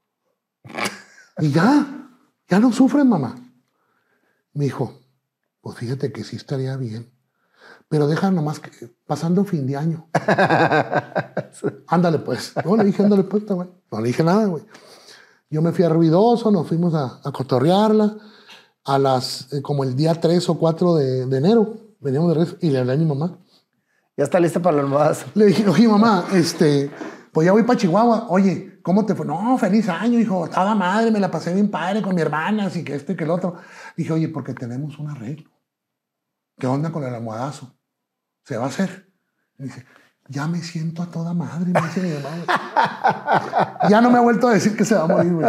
A: Y ya, ya no sufres, mamá. Me dijo, pues fíjate que sí estaría bien, pero deja nomás que pasando fin de año. Ándale pues. No le dije, ándale pues, está bueno. No le dije nada, güey. Yo me fui a Ruidoso, nos fuimos a, a cotorrearla a las, eh, como el día tres o cuatro de, de enero. Veníamos de regreso y le hablé a mi mamá.
B: Ya está lista para las almohadas.
A: Le dije, oye, mamá, este, pues ya voy para Chihuahua. Oye, ¿cómo te fue? No, feliz año, hijo. Toda madre, me la pasé bien padre con mi hermana, así que esto y que el otro. Dije, oye, porque tenemos un arreglo. ¿Qué onda con el almohadazo? ¿Se va a hacer? Me dice, ya me siento a toda madre, me dice mi mamá. Ya no me ha vuelto a decir que se va a morir, güey.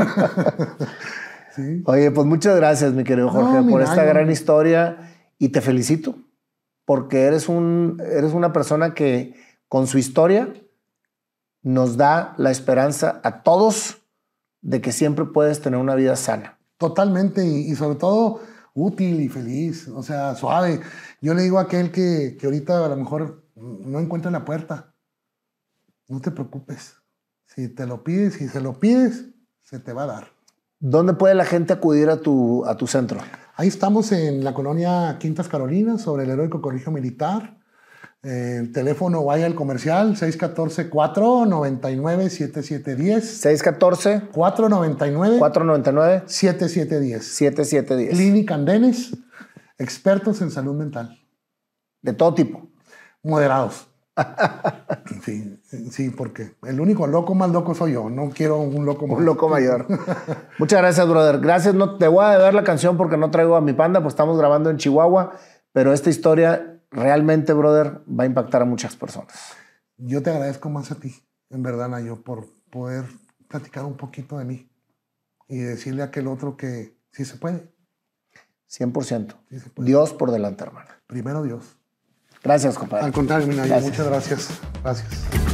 A: ¿Sí?
B: Oye, pues muchas gracias, mi querido Jorge,
A: No,
B: por
A: mira,
B: esta
A: yo-
B: gran historia y te felicito porque eres, un, eres una persona que con su historia nos da la esperanza a todos de que siempre puedes tener una vida sana.
A: Totalmente, y, y sobre todo útil y feliz, o sea, suave. Yo le digo a aquel que, que ahorita a lo mejor no encuentra la puerta, no te preocupes. Si te lo pides, si se lo pides, se te va a dar.
B: ¿Dónde puede la gente acudir a tu, a tu centro?
A: Ahí estamos en la colonia Quintas Carolinas, sobre el Heroico Colegio Militar. Eh, el teléfono, vaya al comercial, seis uno cuatro, cuatro nueve nueve, siete siete uno cero.
B: seis uno cuatro,
A: cuatro nueve nueve,
B: cuatro nueve nueve,
A: siete siete uno cero.
B: siete siete uno cero.
A: Clínica Andenes, expertos en salud mental.
B: De todo tipo.
A: Moderados. Sí, sí, porque el único loco más loco soy yo. No quiero un loco más.
B: Un loco mayor. Muchas gracias, brother. Gracias. No, te voy a deber la canción porque no traigo a mi panda, pues estamos grabando en Chihuahua, pero esta historia realmente, brother, va a impactar a muchas personas.
A: Yo te agradezco más a ti, en verdad, Nayo, por poder platicar un poquito de mí y decirle a aquel otro que sí se puede.
B: cien por ciento.
A: Sí se puede.
B: Dios por delante, hermano.
A: Primero Dios.
B: Gracias, compadre.
A: Al contrario, mi Nayo,
B: Gracias.
A: muchas gracias. Gracias.